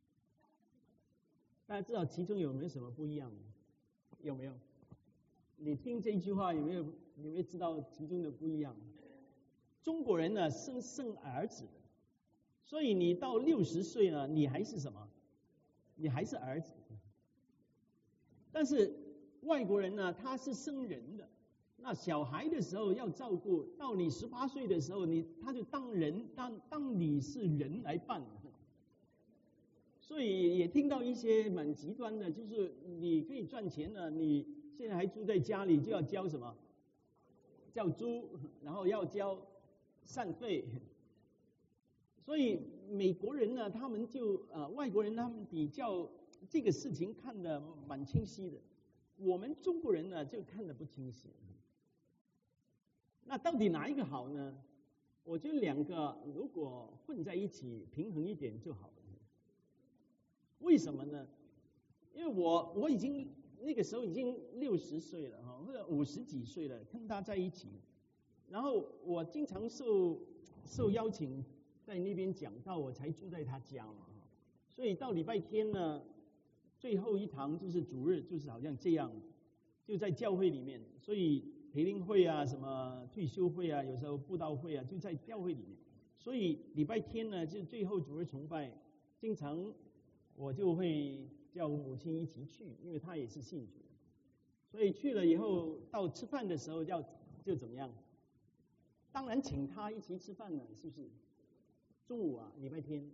大家知道其中有没有什么不一样？有没有？你听这句话有没有知道其中的不一样？中国人呢生儿子的，所以你到60岁呢，你还是什么？你还是儿子。但是外国人呢，他是生人的。那小孩的时候要照顾，到你18岁的时候，他就当你是人来办。所以也听到一些蛮极端的，就是你可以赚钱了，你现在还住在家里，就要交什么？交租，然后要交赡费。所以美国人呢，他们就外国人他们比较这个事情看得蛮清晰的，我们中国人呢就看得不清晰。那到底哪一个好呢？我觉得两个如果混在一起，平衡一点就好了。为什么呢？因为我已经那个时候已经60岁了哈，或者50几岁了，跟他在一起，然后我经常受邀请在那边讲道，我才住在他家嘛，所以到礼拜天呢，最后一堂就是主日，就是好像这样，就在教会里面，所以培灵会啊，什么退休会啊，有时候布道会啊，就在教会里面，所以礼拜天呢，就最后主日崇拜，经常我就会叫我母亲一起去，因为她也是信主，所以去了以后，到吃饭的时候就怎么样？当然请她一起吃饭了，是不是？中午啊，礼拜天，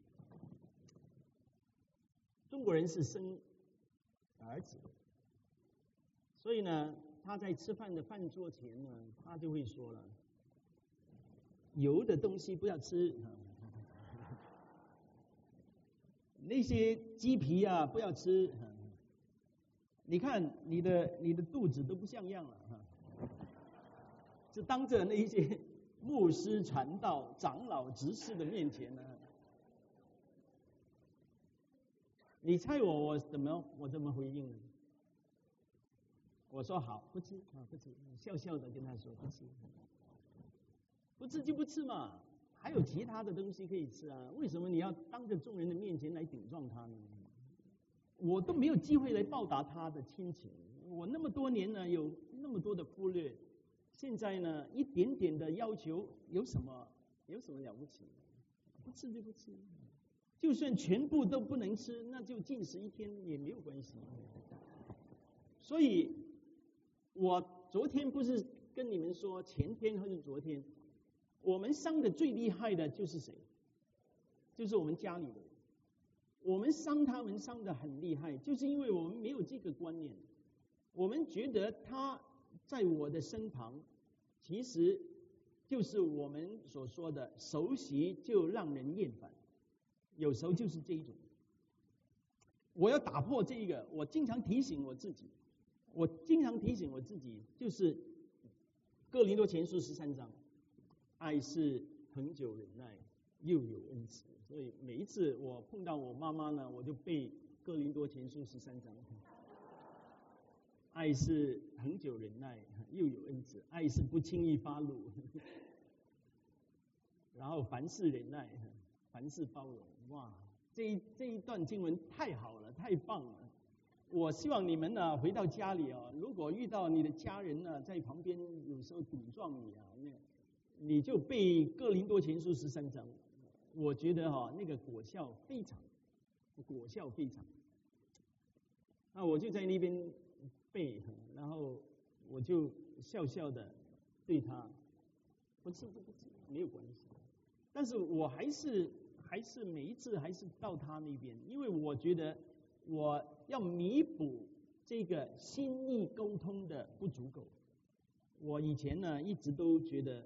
中国人是生儿子，所以呢，他在吃饭的饭桌前呢，他就会说了，油的东西不要吃。那些鸡皮啊不要吃，你看你的肚子都不像样了，就当着那些牧师、传道、长老、执事的面前呢，你猜我怎么回应呢？我说好，不吃啊，不吃，笑笑的跟他说不吃，不吃就不吃嘛，还有其他的东西可以吃啊，为什么你要当着众人的面前来顶撞他呢？我都没有机会来报答他的亲情，我那么多年呢，有那么多的忽略，现在呢，一点点的要求有什么了不起？不吃就不吃，就算全部都不能吃，那就禁食1天也没有关系。所以，我昨天不是跟你们说，前天或是昨天，我们伤的最厉害的就是谁？就是我们家里的人。我们伤他们伤得很厉害，就是因为我们没有这个观念，我们觉得他在我的身旁，其实就是我们所说的熟悉就让人厌烦，有时候就是这一种。我要打破这个，我经常提醒我自己，就是哥林多前书13章，爱是恒久忍耐，又有恩慈。所以每一次我碰到我妈妈呢，我就背哥林多前书13章。爱是恒久忍耐，又有恩慈；爱是不轻易发怒，然后凡事忍耐，凡事包容。哇，这一段经文太好了，太棒了！我希望你们呢回到家里哦，如果遇到你的家人呢在旁边有时候顶撞你啊，你就背哥林多前书13章。我觉得那个果效非常。那我就在那边背，然后我就笑笑的对他，不吃，没有关系。但是我还是每一次还是到他那边，因为我觉得我要弥补这个心意沟通的不足够。我以前呢一直都觉得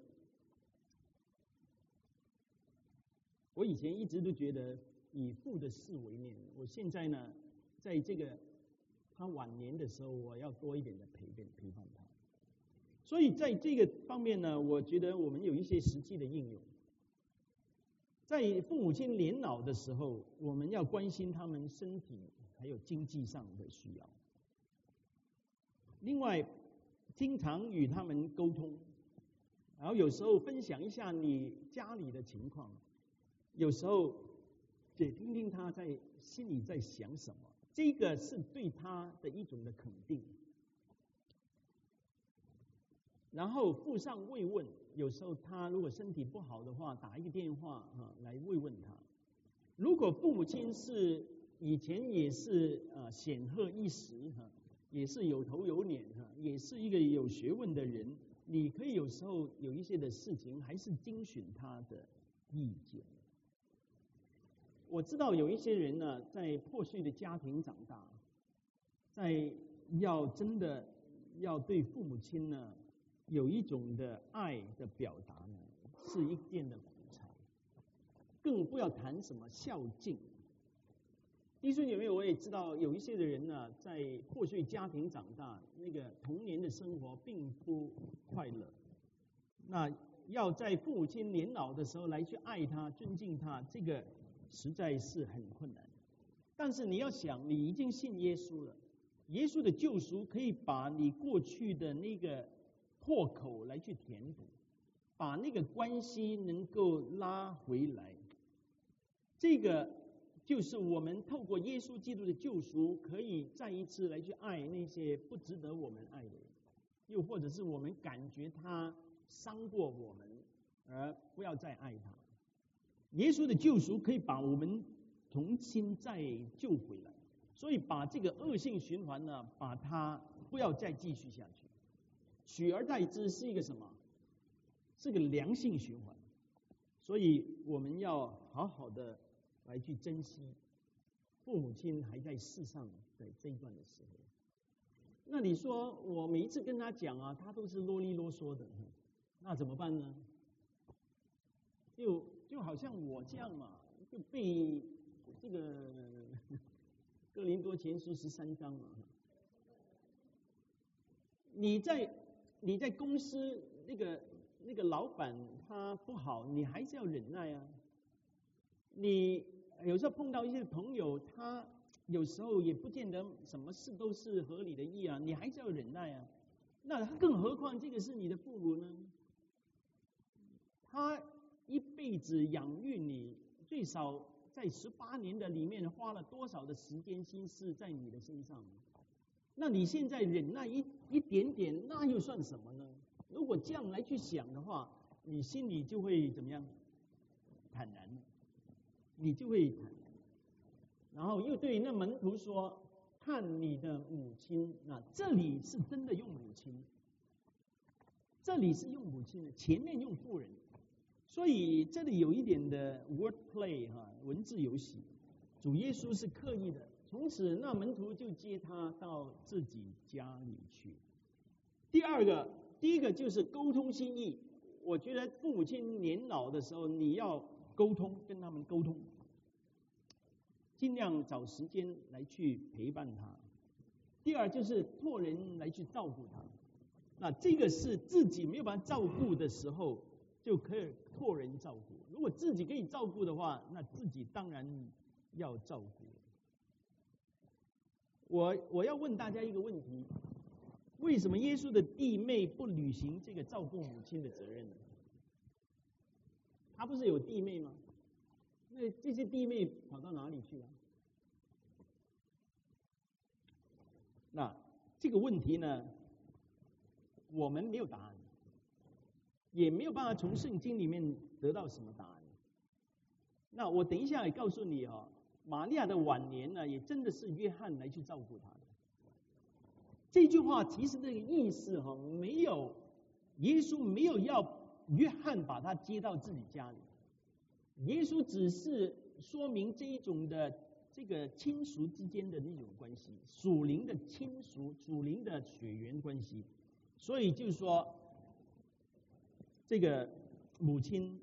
以父的事为念。我现在呢，在这个他晚年的时候，我要多一点的陪伴他。所以在这个方面呢，我觉得我们有一些实际的应用。在父母亲年老的时候，我们要关心他们身体还有经济上的需要。另外，经常与他们沟通，然后有时候分享一下你家里的情况。有时候也听听他在心里在想什么，这个是对他的一种的肯定。然后附上慰问，有时候他如果身体不好的话，打一个电话来慰问他。如果父母亲是以前也是显赫一时也是有头有脸也是一个有学问的人，你可以有时候有一些的事情还是精选他的意见。我知道有一些人呢，在破碎的家庭长大，在真的要对父母亲呢有一种的爱的表达呢，是一件的苦差，更不要谈什么孝敬。弟兄姐妹，我也知道有一些的人呢，在破碎家庭长大，那个童年的生活并不快乐。那要在父母亲年老的时候来去爱他、尊敬他，这个实在是很困难。但是你要想，你已经信耶稣了，耶稣的救赎可以把你过去的那个破口来去填补，把那个关系能够拉回来。这个就是我们透过耶稣基督的救赎，可以再一次来去爱那些不值得我们爱的人，又或者是我们感觉他伤过我们，而不要再爱他。耶稣的救赎可以把我们重新再救回来，所以把这个恶性循环呢，把它不要再继续下去，取而代之是一个什么？是个良性循环。所以我们要好好的来去珍惜父母亲还在世上的这一段的时候。那你说我每一次跟他讲啊，他都是啰里啰嗦的，那怎么办呢？就好像我这样嘛，就背这个哥林多前书13章嘛。你在公司那个那个老板他不好，你还是要忍耐啊。你有时候碰到一些朋友，他有时候也不见得什么事都是合理的意啊，你还是要忍耐啊。那更何况这个是你的父母呢？他一辈子养育你，最少在18年的里面花了多少的时间心思在你的身上？那你现在忍耐一点点，那又算什么呢？如果这样来去想的话，你心里就会怎么样？坦然，你就会坦然。然后又对那门徒说：“看你的母亲。”那这里是真的用母亲，这里是用母亲的，前面用妇人，所以这里有一点的 wordplay 文字游戏。主耶稣是刻意的。从此，那门徒就接他到自己家里去。第一个就是沟通心意。我觉得父母亲年老的时候，你要沟通，跟他们沟通，尽量找时间来去陪伴他。第二就是托人来去照顾他。那这个是自己没有办法照顾的时候，就可以托人照顾。如果自己可以照顾的话，那自己当然要照顾。我要问大家一个问题：为什么耶稣的弟妹不履行这个照顾母亲的责任呢？他不是有弟妹吗？那这些弟妹跑到哪里去了？那这个问题呢，我们没有答案，也没有办法从圣经里面得到什么答案。那我等一下也告诉你玛利亚的晚年呢，也真的是约翰来去照顾她的。这句话其实这个意思没有，耶稣没有要约翰把他接到自己家里，耶稣只是说明这一种的这个亲属之间的那种关系，属灵的亲属，属灵的血缘关系。所以就是说，这个母亲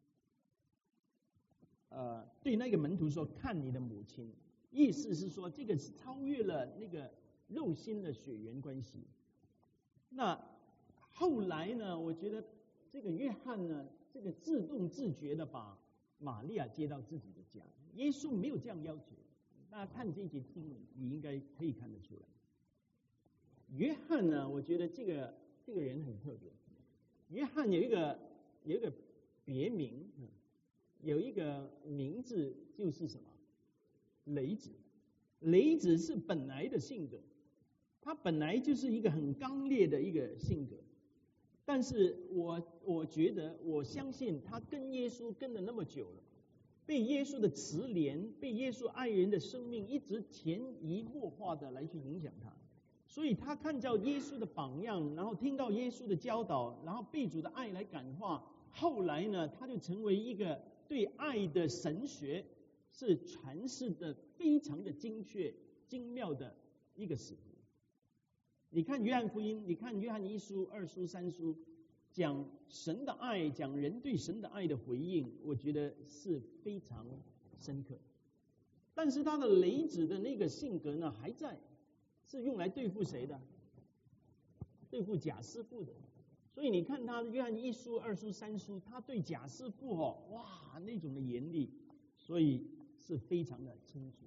对那个门徒说：“看你的母亲。”意思是说，这个是超越了那个肉心的血缘关系。那后来呢，我觉得这个约翰呢，这个自动自觉的把玛利亚接到自己的家，耶稣没有这样要求。大家看这节经文，你应该可以看得出来。约翰呢，我觉得这个人很特别。约翰有一个别名，有一个名字就是什么？雷子。雷子是本来的性格，他本来就是一个很刚烈的一个性格。但是我觉得，我相信他跟耶稣跟了那么久了，被耶稣的慈怜，被耶稣爱人的生命一直潜移默化的来去影响他。所以他看到耶稣的榜样，然后听到耶稣的教导，然后被主的爱来感化。后来呢，他就成为一个对爱的神学是阐释的非常的精确、精妙的一个使徒。你看约翰福音，你看约翰1书、2书、3书，讲神的爱，讲人对神的爱的回应，我觉得是非常深刻。但是他的雷子的那个性格呢，还在，是用来对付谁的？对付假师傅的。所以你看他约翰1书、2书、3书，他对假师傅哇那种的严厉，所以是非常的清楚。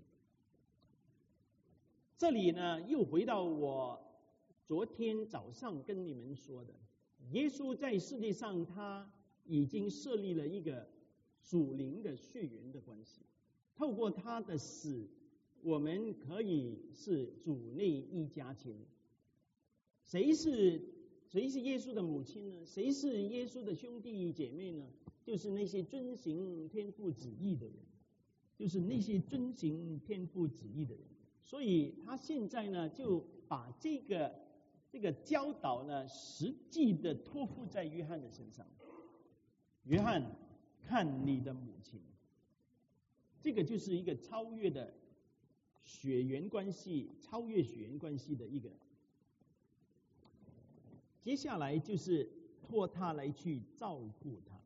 这里呢，又回到我昨天早上跟你们说的，耶稣在世界上他已经设立了一个属灵的血缘的关系，透过他的死，我们可以是主内一家亲。谁是耶稣的母亲呢？谁是耶稣的兄弟姐妹呢？就是那些遵行天父旨意的人，就是那些遵行天父旨意的人。所以他现在呢，就把这个教导呢，实际的托付在约翰的身上。约翰，看你的母亲。这个就是一个超越的血缘关系，超越血缘关系的一个。接下来就是托他来去照顾他。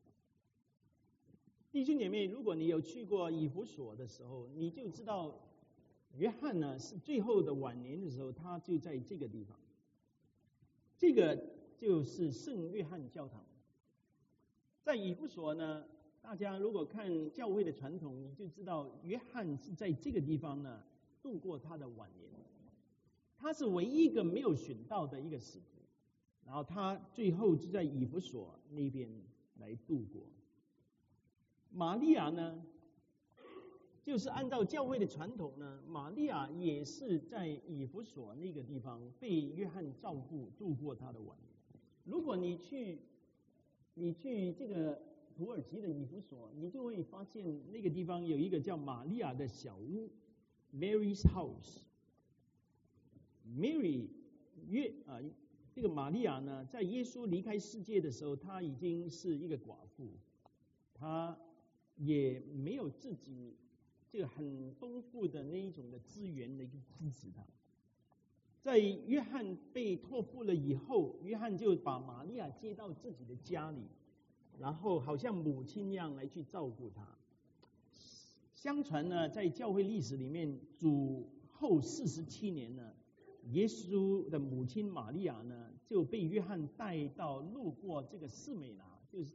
弟兄姐妹，如果你有去过以弗所的时候，你就知道约翰呢是最后的晚年的时候，他就在这个地方。 就是圣约翰教堂。在以弗所呢，大家如果看教会的传统，你就知道约翰是在这个地方呢度过他的晚年。他是唯一一个没有选到的一个使徒，然后他最后就在以弗所那边来度过。玛利亚呢，就是按照教会的传统呢，玛利亚也是在以弗所那个地方被约翰照顾度过他的晚年。如果你去这个土耳其的以弗所，你就会发现那个地方有一个叫玛利亚的小屋 ，Mary's House。Mary 这个玛利亚呢，在耶稣离开世界的时候，她已经是一个寡妇，她也没有自己这个很丰富的那一种的资源来去支持她。在约翰被托付了以后，约翰就把玛利亚接到自己的家里，然后好像母亲一样来去照顾她。相传呢，在教会历史里面，主后47年呢，耶稣的母亲玛利亚呢，就被约翰带到路过这个士美拿，就是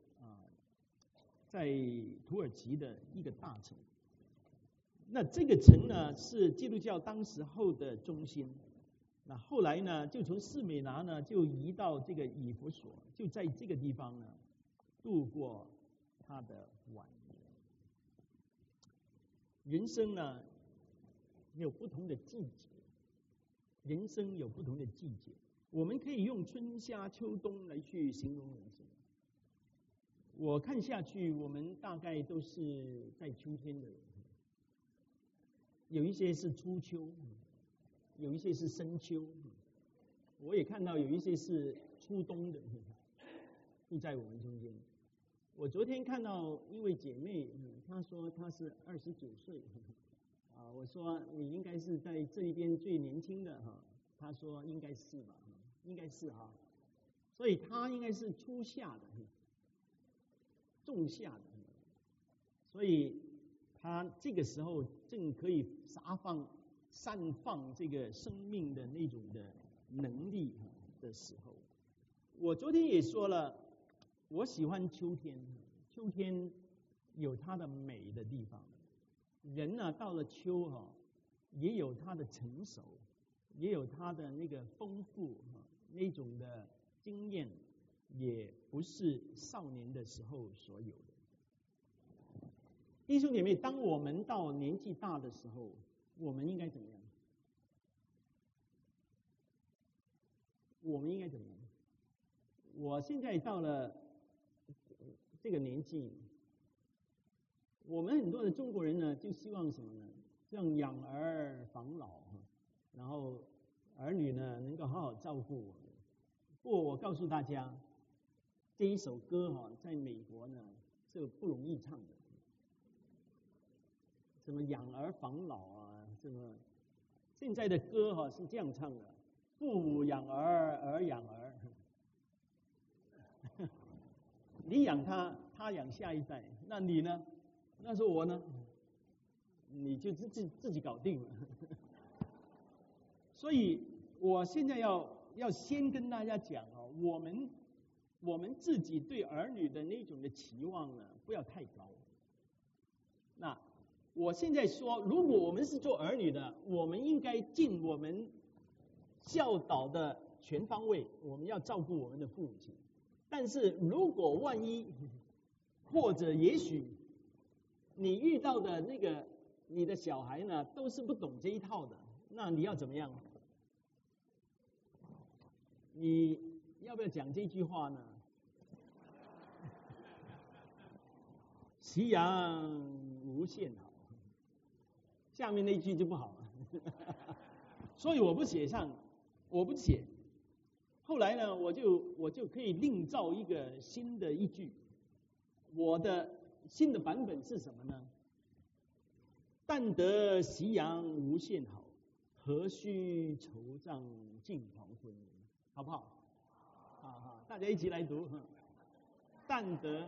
在土耳其的一个大城。那这个城呢，是基督教当时候的中心。那后来呢，就从士美拿呢，就移到这个以弗所，就在这个地方呢，度过他的晚年。人生呢，有不同的季节。人生有不同的季节，我们可以用春夏秋冬来去形容人生。我看下去，我们大概都是在秋天的人，有一些是初秋，有一些是深秋，我也看到有一些是初冬的，就在我们中间。我昨天看到一位姐妹，她说她是29岁。我说你应该是在这一边最年轻的哈，他说应该是吧，应该是哈，所以他应该是初夏的，仲夏的，所以他这个时候正可以散放这个生命的那种的能力的时候。我昨天也说了，我喜欢秋天，秋天有它的美的地方。人呢，到了秋也有他的成熟，也有他的那个丰富那种的经验，也不是少年的时候所有的。弟兄姐妹，当我们到年纪大的时候，我们应该怎么样？我们应该怎么样？我现在到了这个年纪。我们很多的中国人呢，就希望什么呢？希望养儿防老，然后儿女呢能够好好照顾我们。不过我告诉大家，这一首歌在美国呢是不容易唱的。什么养儿防老啊，什么现在的歌是这样唱的：父母养儿，儿养儿。你养他，他养下一代，那你呢？那时候我呢，你就自己搞定了。所以我现在要先跟大家讲我们自己对儿女的那种的期望呢，不要太高。那我现在说，如果我们是做儿女的，我们应该尽我们教导的全方位，我们要照顾我们的父母亲。但是如果万一，或者也许你遇到的那个你的小孩呢，都是不懂这一套的，那你要怎么样？你要不要讲这句话呢？夕阳无限好，下面那一句就不好了。所以我不写。后来呢，我就可以另造一个新的一句。我的新的版本是什么呢？但得夕阳无限好，何须惆怅尽黄昏，好不好？好，大家一起来读。但得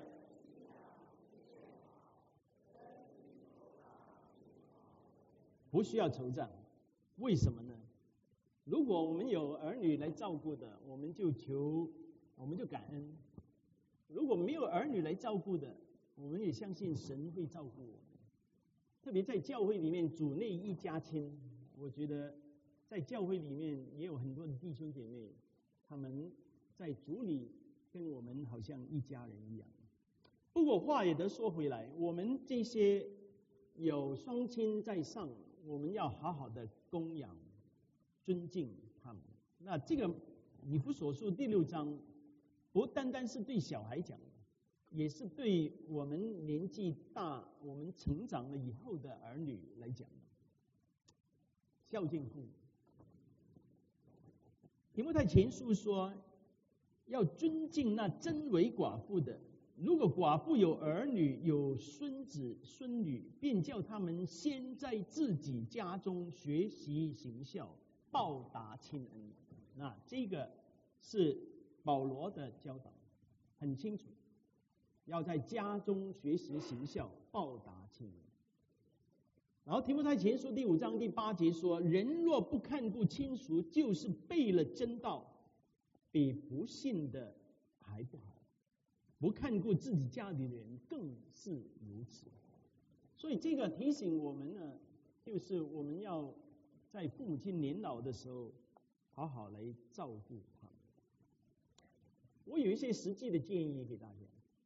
不需要惆怅，为什么呢？ 如果我们有儿女来照顾的，我们就感恩；如果没有儿女来照顾的，我们也相信神会照顾我们。特别在教会里面，主内一家亲，我觉得在教会里面也有很多的弟兄姐妹，他们在主里跟我们好像一家人一样。不过话也得说回来，我们这些有双亲在上，我们要好好的供养、尊敬他们。那这个以弗所书第6章，不单单是对小孩讲的，也是对我们年纪大、我们成长了以后的儿女来讲的。孝敬父母。提摩太前书说，要尊敬那真为寡妇的。如果寡妇有儿女、有孙子孙女，便叫他们先在自己家中学习行孝，报答亲恩。那这个是保罗的教导，很清楚，要在家中学习行孝，报答亲恩。然后提摩太前书第5章第8节说，人若不看顾亲属，就是背了真道，比不信的还不好。不看顾自己家里的人更是如此。所以这个提醒我们呢，就是我们要在父母亲年老的时候好好来照顾他们。我有一些实际的建议给大家。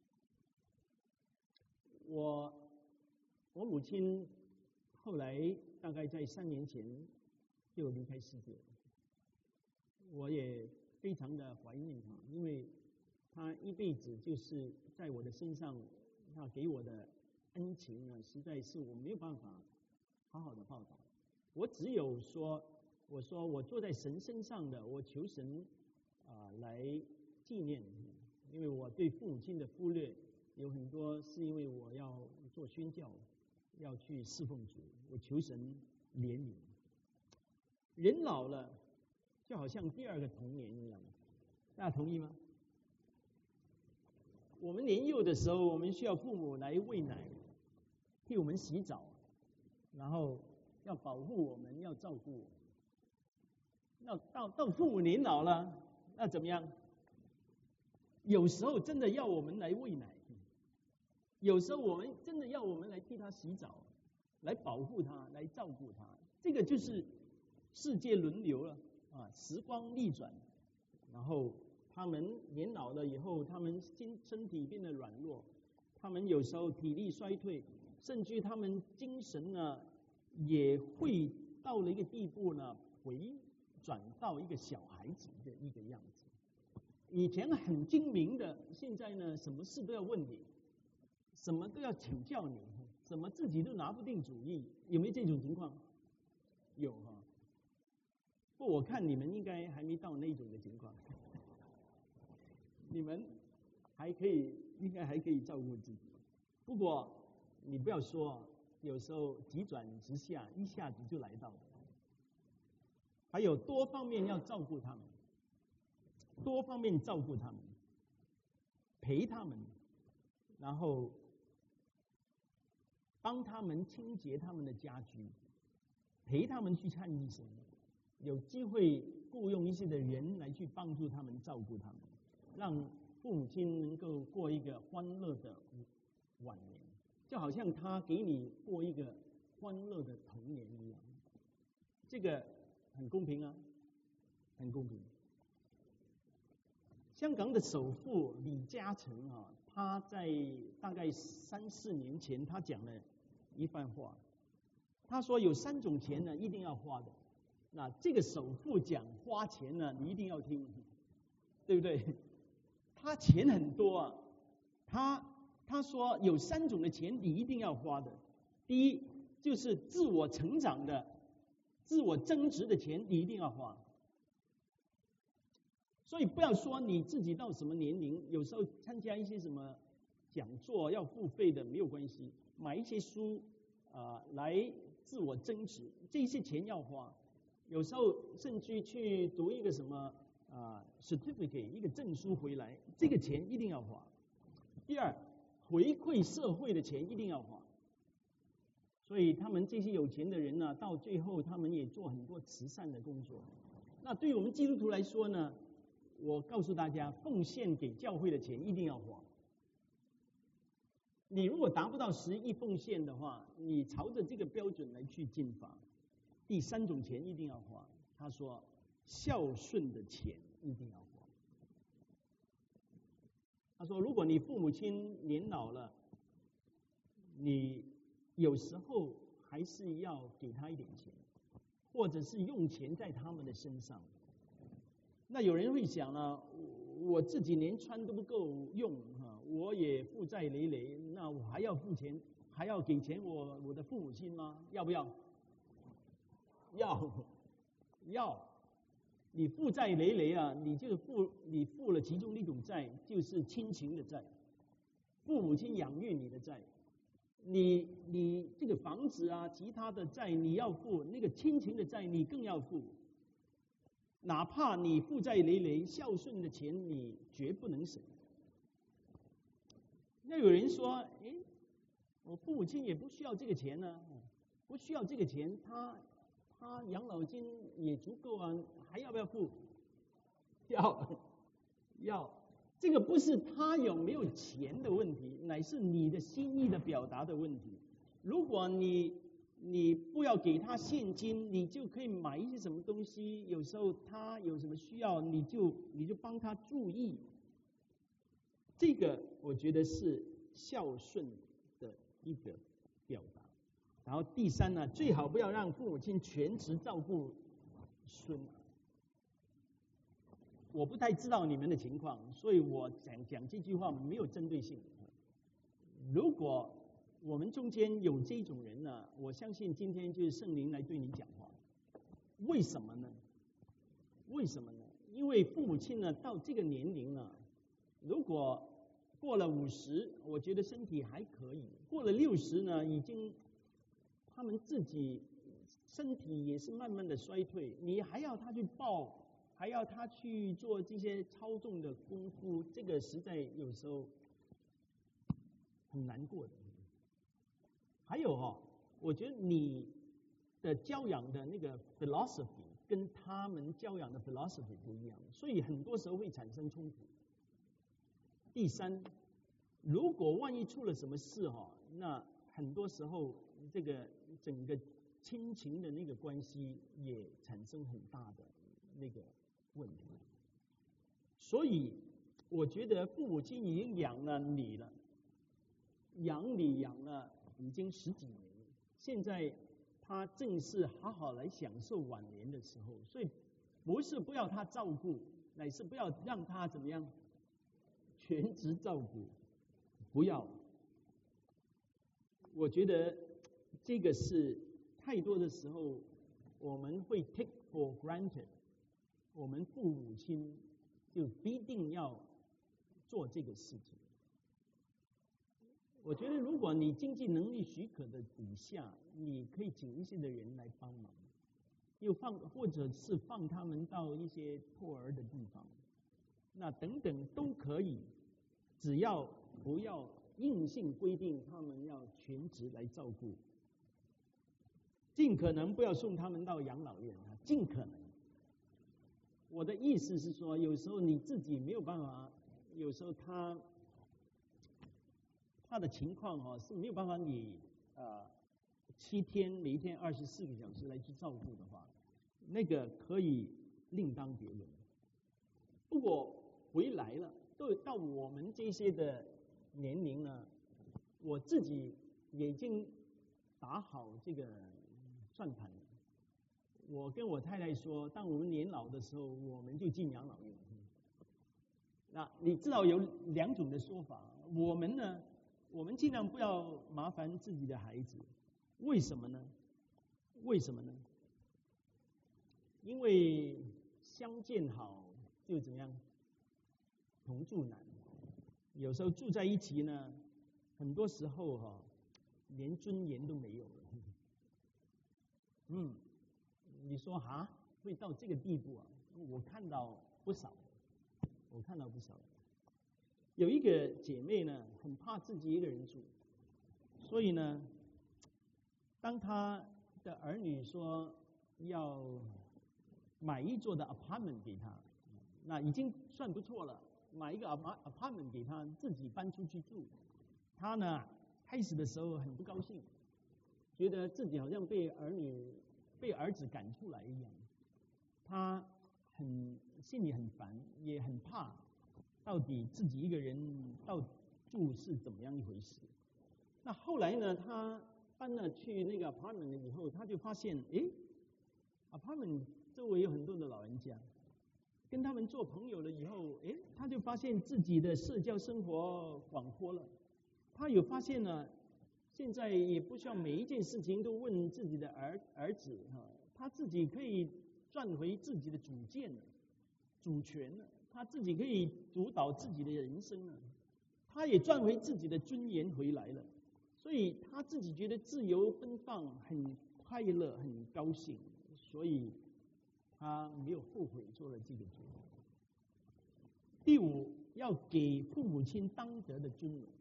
我母亲后来大概在3年前就离开世界，我也非常的怀念她，因为他一辈子就是在我的身上，他给我的恩情呢，实在是我没有办法好好的报答。我只有说，我说我坐在神身上的，我求神来纪念，因为我对父母亲的忽略有很多是因为我要做宣教，要去侍奉主，我求神怜悯。人老了，就好像第二个童年一样，大家同意吗？我们年幼的时候，我们需要父母来喂奶，替我们洗澡，然后要保护我们，要照顾我们。那到父母年老了，那怎么样？有时候真的要我们来喂奶，有时候我们真的要我们来替他洗澡，来保护他，来照顾他。这个就是世界轮流了啊，时光逆转，然后他们年老了以后，他们身体变得软弱，他们有时候体力衰退，甚至他们精神呢也会到了一个地步呢，回转到一个小孩子的一个样子。以前很精明的，现在呢什么事都要问你，什么都要请教你，什么自己都拿不定主意，有没有这种情况？有哈。不，我看你们应该还没到那种的情况。你们应该还可以照顾自己。不过你不要说，有时候急转直下，一下子就来到了。还有多方面要照顾他们，多方面照顾他们，陪他们，然后帮他们清洁他们的家居，陪他们去看医生，有机会雇佣一些的人来去帮助他们，照顾他们，让父母亲能够过一个欢乐的晚年，就好像他给你过一个欢乐的童年一样。这个很公平啊，很公平。香港的首富李嘉诚啊，他在大概3-4年前，他讲了一番话，他说有3种钱呢一定要花的。那这个首富讲花钱呢，你一定要听，对不对？他钱很多啊，他说有3种的钱你一定要花的。第一就是自我成长的、自我增值的钱，你一定要花。所以不要说你自己到什么年龄，有时候参加一些什么讲座要付费的没有关系，买一些书来自我增值，这些钱要花。有时候甚至去读一个什么certificate 一个证书回来，这个钱一定要花。第二，回馈社会的钱一定要花。所以他们这些有钱的人呢，到最后他们也做很多慈善的工作， 那对于我们基督徒来说呢，我告诉大家，奉献给教会的钱一定要花。你如果达不到10亿奉献的话，你朝着这个标准来去进发。第3种钱一定要花，他说孝顺的钱一定要花。他说，如果你父母亲年老了，你有时候还是要给他一点钱，或者是用钱在他们的身上。那有人会想呢，我自己连穿都不够用我也负债累累，那我还要付钱，还要给钱我的父母亲吗？要不要？要。你负债累累啊，你付了其中的一种债，就是亲情的债，父母亲养育你的债。你这个房子啊，其他的债你要付，那个亲情的债你更要付。哪怕你负债累累，孝顺的钱你绝不能省。那有人说，我父母亲也不需要这个钱呢，不需要这个钱，他养老金也足够啊，还要不要付？要。这个不是他有没有钱的问题，乃是你的心意的表达的问题。如果你不要给他现金，你就可以买一些什么东西，有时候他有什么需要，你就帮他注意。这个我觉得是孝顺的一个表达。然后第3呢，最好不要让父母亲全职照顾孙儿。我不太知道你们的情况，所以我讲这句话没有针对性。如果我们中间有这种人呢，我相信今天就是圣灵来对你讲话。为什么呢？因为父母亲呢，到这个年龄呢，如果过了50，我觉得身体还可以；过了60呢，已经他们自己身体也是慢慢的衰退，你还要他去抱，还要他去做这些操纵的功夫，这个实在有时候很难过的。还有我觉得你的教养的那个 philosophy 跟他们教养的 philosophy 不一样，所以很多时候会产生冲突。第3，如果万一出了什么事那很多时候这个整个亲情的那个关系也产生很大的那个问题。所以我觉得父母亲已经养了你了，养了已经10几年了，现在他正是好好来享受晚年的时候，所以不是不要他照顾，乃是不要让他怎么样全职照顾，不要。我觉得这个是太多的时候我们会 take for granted， 我们父母亲就必定要做这个事情。我觉得如果你经济能力许可的底下，你可以请一些的人来帮忙，或者是放他们到一些托儿的地方，那等等都可以，只要不要硬性规定他们要全职来照顾，尽可能不要送他们到养老院，尽可能。我的意思是说，有时候你自己没有办法，有时候他的情况是没有办法你7天每一天24个小时来去照顾的话，那个可以另当别论。不过回来了，到我们这些的年龄呢，我自己已经打好这个算盘了。我跟我太太说，当我们年老的时候，我们就进养老院。那你知道有2种的说法，我们尽量不要麻烦自己的孩子，为什么呢？因为相见好就怎么样，同住难。有时候住在一起呢，很多时候连尊严都没有了。你说会到这个地步啊？我看到不少。有一个姐妹呢，很怕自己一个人住，所以呢，当她的儿女说要买一座的 apartment 给他，那已经算不错了。买一个 apartment 给他，自己搬出去住。他呢，开始的时候很不高兴，觉得自己好像被儿子赶出来一样。他心里很烦，也很怕，到底自己一个人住是怎么样一回事。那后来呢，他搬了去那个 apartment 以后，他就发现，apartment 周围有很多的老人家，跟他们做朋友了以后，他就发现自己的社交生活广阔了。他有发现呢，现在也不需要每一件事情都问自己的儿子他自己可以赚回自己的主见了、主权了，他自己可以主导自己的人生了，他也赚回自己的尊严回来了，所以他自己觉得自由奔放，很快乐，很高兴，所以他没有后悔做了这个决定。第五，要给父母亲当得的尊荣。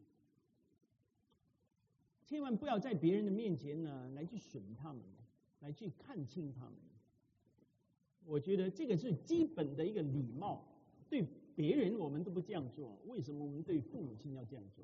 千万不要在别人的面前呢来去损他们，来去看轻他们。我觉得这个是基本的一个礼貌，对别人我们都不这样做，为什么我们对父母亲要这样做？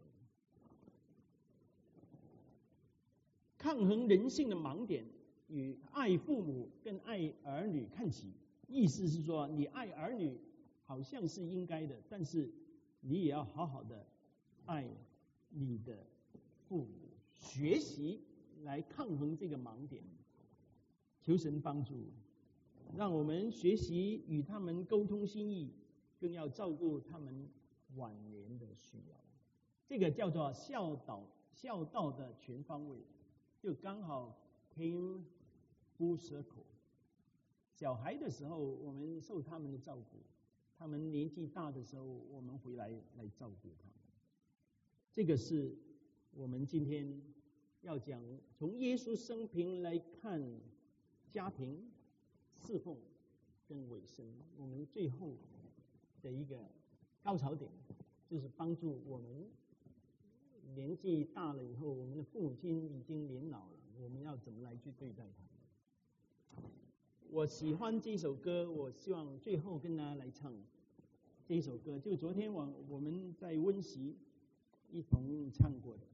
抗衡人性的盲点，与爱父母跟爱儿女看齐。意思是说，你爱儿女好像是应该的，但是你也要好好的爱你的父母。学习来抗衡这个盲点，求神帮助，让我们学习与他们沟通心意，更要照顾他们晚年的需要。这个叫做孝道的全方位，就刚好 came full circle。小孩的时候，我们受他们的照顾；他们年纪大的时候，我们回来照顾他们。这个是我们今天要讲，从耶稣生平来看家庭、侍奉跟委身。我们最后的一个高潮点，就是帮助我们年纪大了以后，我们的父母亲已经年老了，我们要怎么来去对待他们？我喜欢这首歌，我希望最后跟大家来唱这首歌，就昨天我们在温习一同唱过的。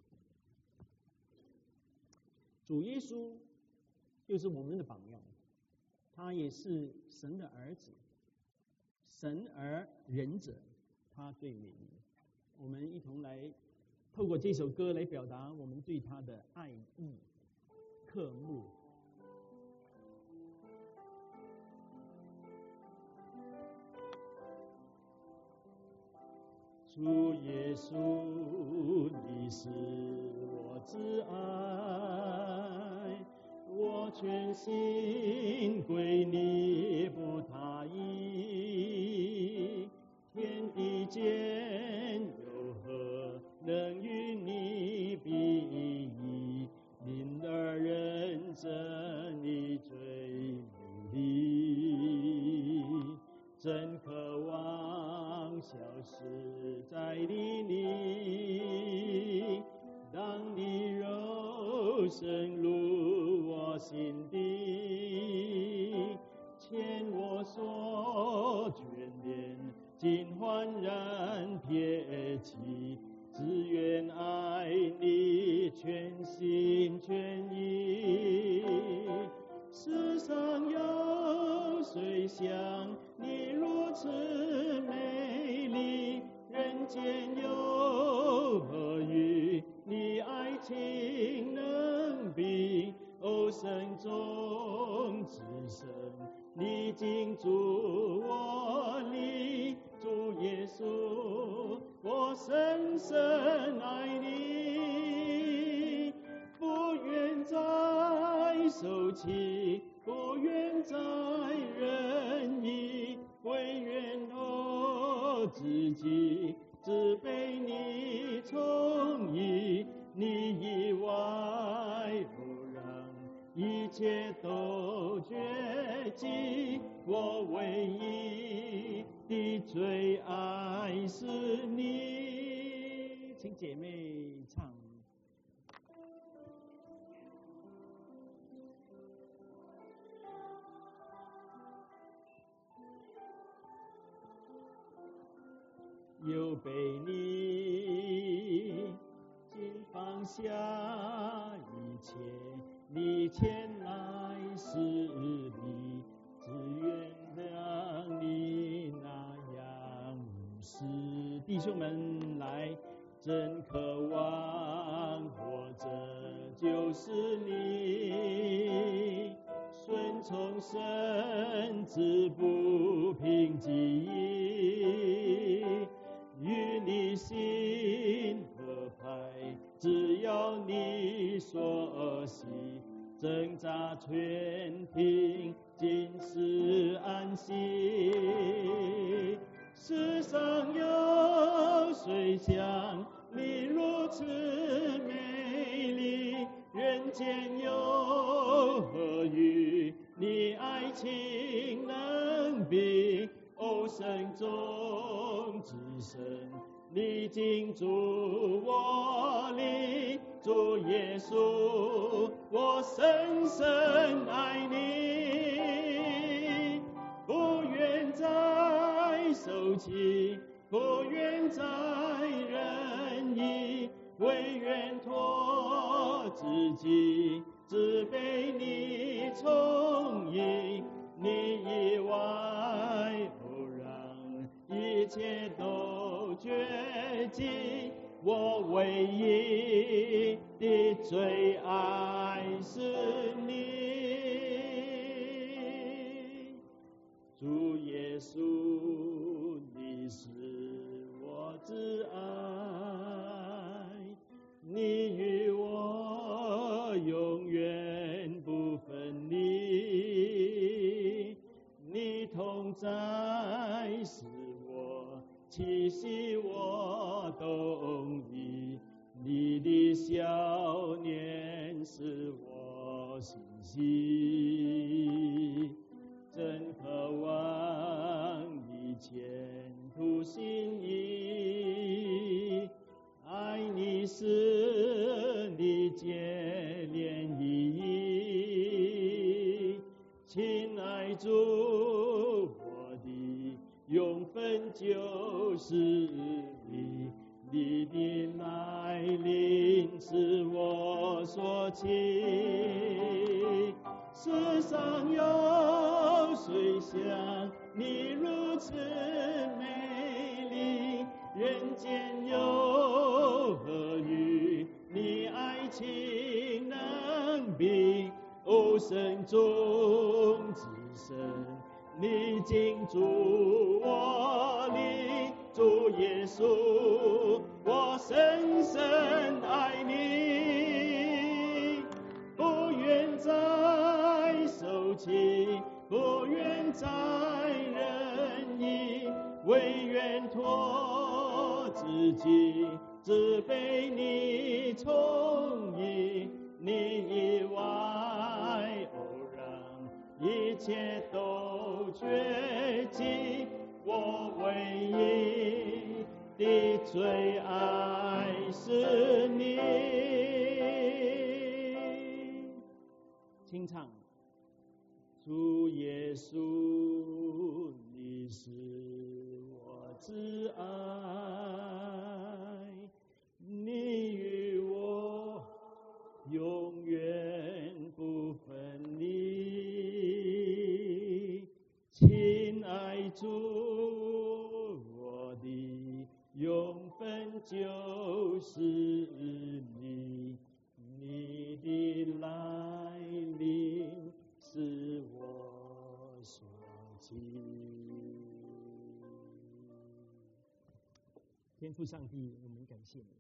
主耶稣就是我们的榜样，他也是神的儿子，神而仁者，他最美丽。我们一同来透过这首歌来表达我们对他的爱意、渴慕。主耶稣，你是我挚爱，我全心归你不他意。天地间有何能与你比拟？灵儿忍着你最美丽，真渴望消失在你里，当你肉身入我心底，牵我手眷恋，尽焕然撇弃，只愿爱你全心全意。世上有谁像你如此美丽？人间有何与你爱情能比？哦，神中之神，你竟住我里，主耶稣，我深深爱你，不愿再受气，不愿再忍意，唯愿自己只被你宠溺，你以外不让一切都绝迹，我唯一的最爱是你。请姐妹唱。 又被你尽放下一切，你前来是你，只愿让你那样牧师。弟兄们来，真渴望活着就是你，顺从神志不凭己意，与你心合拍，只要你所喜，挣扎全凭尽是安息。世上有谁像你如此美丽？人间有何与你爱情能比？哦，神中之神，你进驻我里，主耶稣，我深深爱你，不愿再受气，不愿再任意，唯愿托自己，只被你宠溺，你以外不让一切都绝迹，我唯一的最爱是你，主耶稣，你是我之爱，你与我永远不分离，你同在是我气息，我动力，你的笑脸是我信息，真渴望你前途心意，爱你是你接连意义，亲爱主，我的永分就是你，你的来临是我所期，世上有谁像你如此美丽？人间有何与你爱情能比？哦，神中之神，你进驻我里，主耶稣，我深深爱你，不愿再受气，不愿再任意，唯愿托自己，只被你宠溺，你以外哦让一切都绝迹，我唯一的最爱是你。清唱，主耶稣，你是我之爱，你与我永远不分离，亲爱主，我的永分就是你，你的来临是我所期。天父上帝，我们感谢你，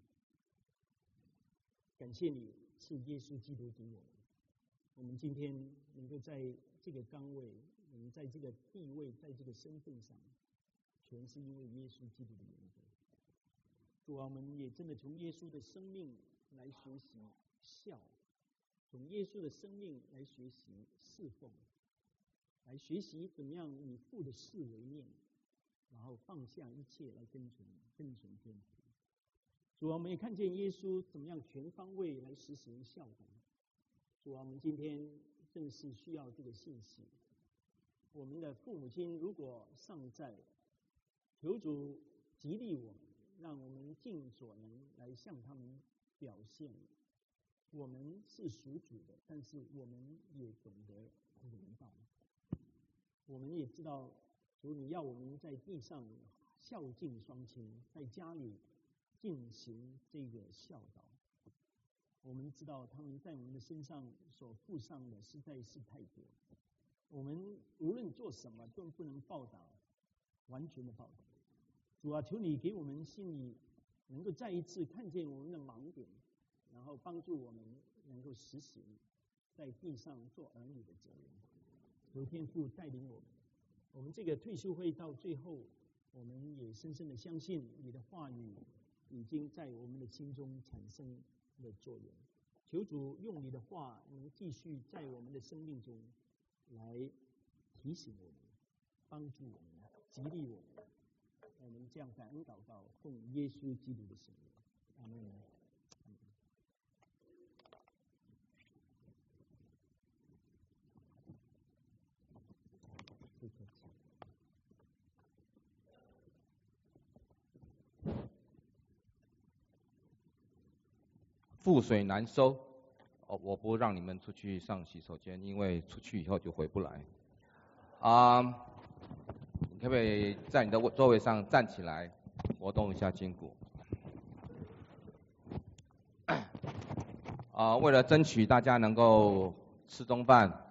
感谢你是耶稣基督给我们。我们今天能够在这个岗位，我们在这个地位，在这个身份上，全是因为耶稣基督的缘故。主啊，我们也真的从耶稣的生命来学习孝，从耶稣的生命来学习侍奉，来学习怎么样以父的事为念，然后放下一切来跟随天父。主啊，我们也看见耶稣怎么样全方位来实行孝道。主啊，我们今天正是需要这个信息。我们的父母亲如果尚在，求主激励我们，让我们尽所能来向他们表现，我们是属主的，但是我们也懂得人道。我们也知道，主你要我们在地上孝敬双亲，在家里进行这个孝道。我们知道他们在我们的身上所付上的实在是太多，我们无论做什么都不能报答，完全的报答。主啊，求你给我们心里能够再一次看见我们的盲点，然后帮助我们能够实行在地上做儿女的责任。求天父带领我们，我们这个退休会到最后，我们也深深的相信你的话语已经在我们的心中产生的作用。求主用你的话能继续在我们的生命中来提醒我们，帮助我们，激励我们。我们这样感恩祷告，奉耶稣基督的圣名，阿门。 覆水难收。我不让你们出去上洗手间，因为出去以后就回不来。你可不可以在你的座位上站起来，活动一下筋骨？为了争取大家能够吃中饭，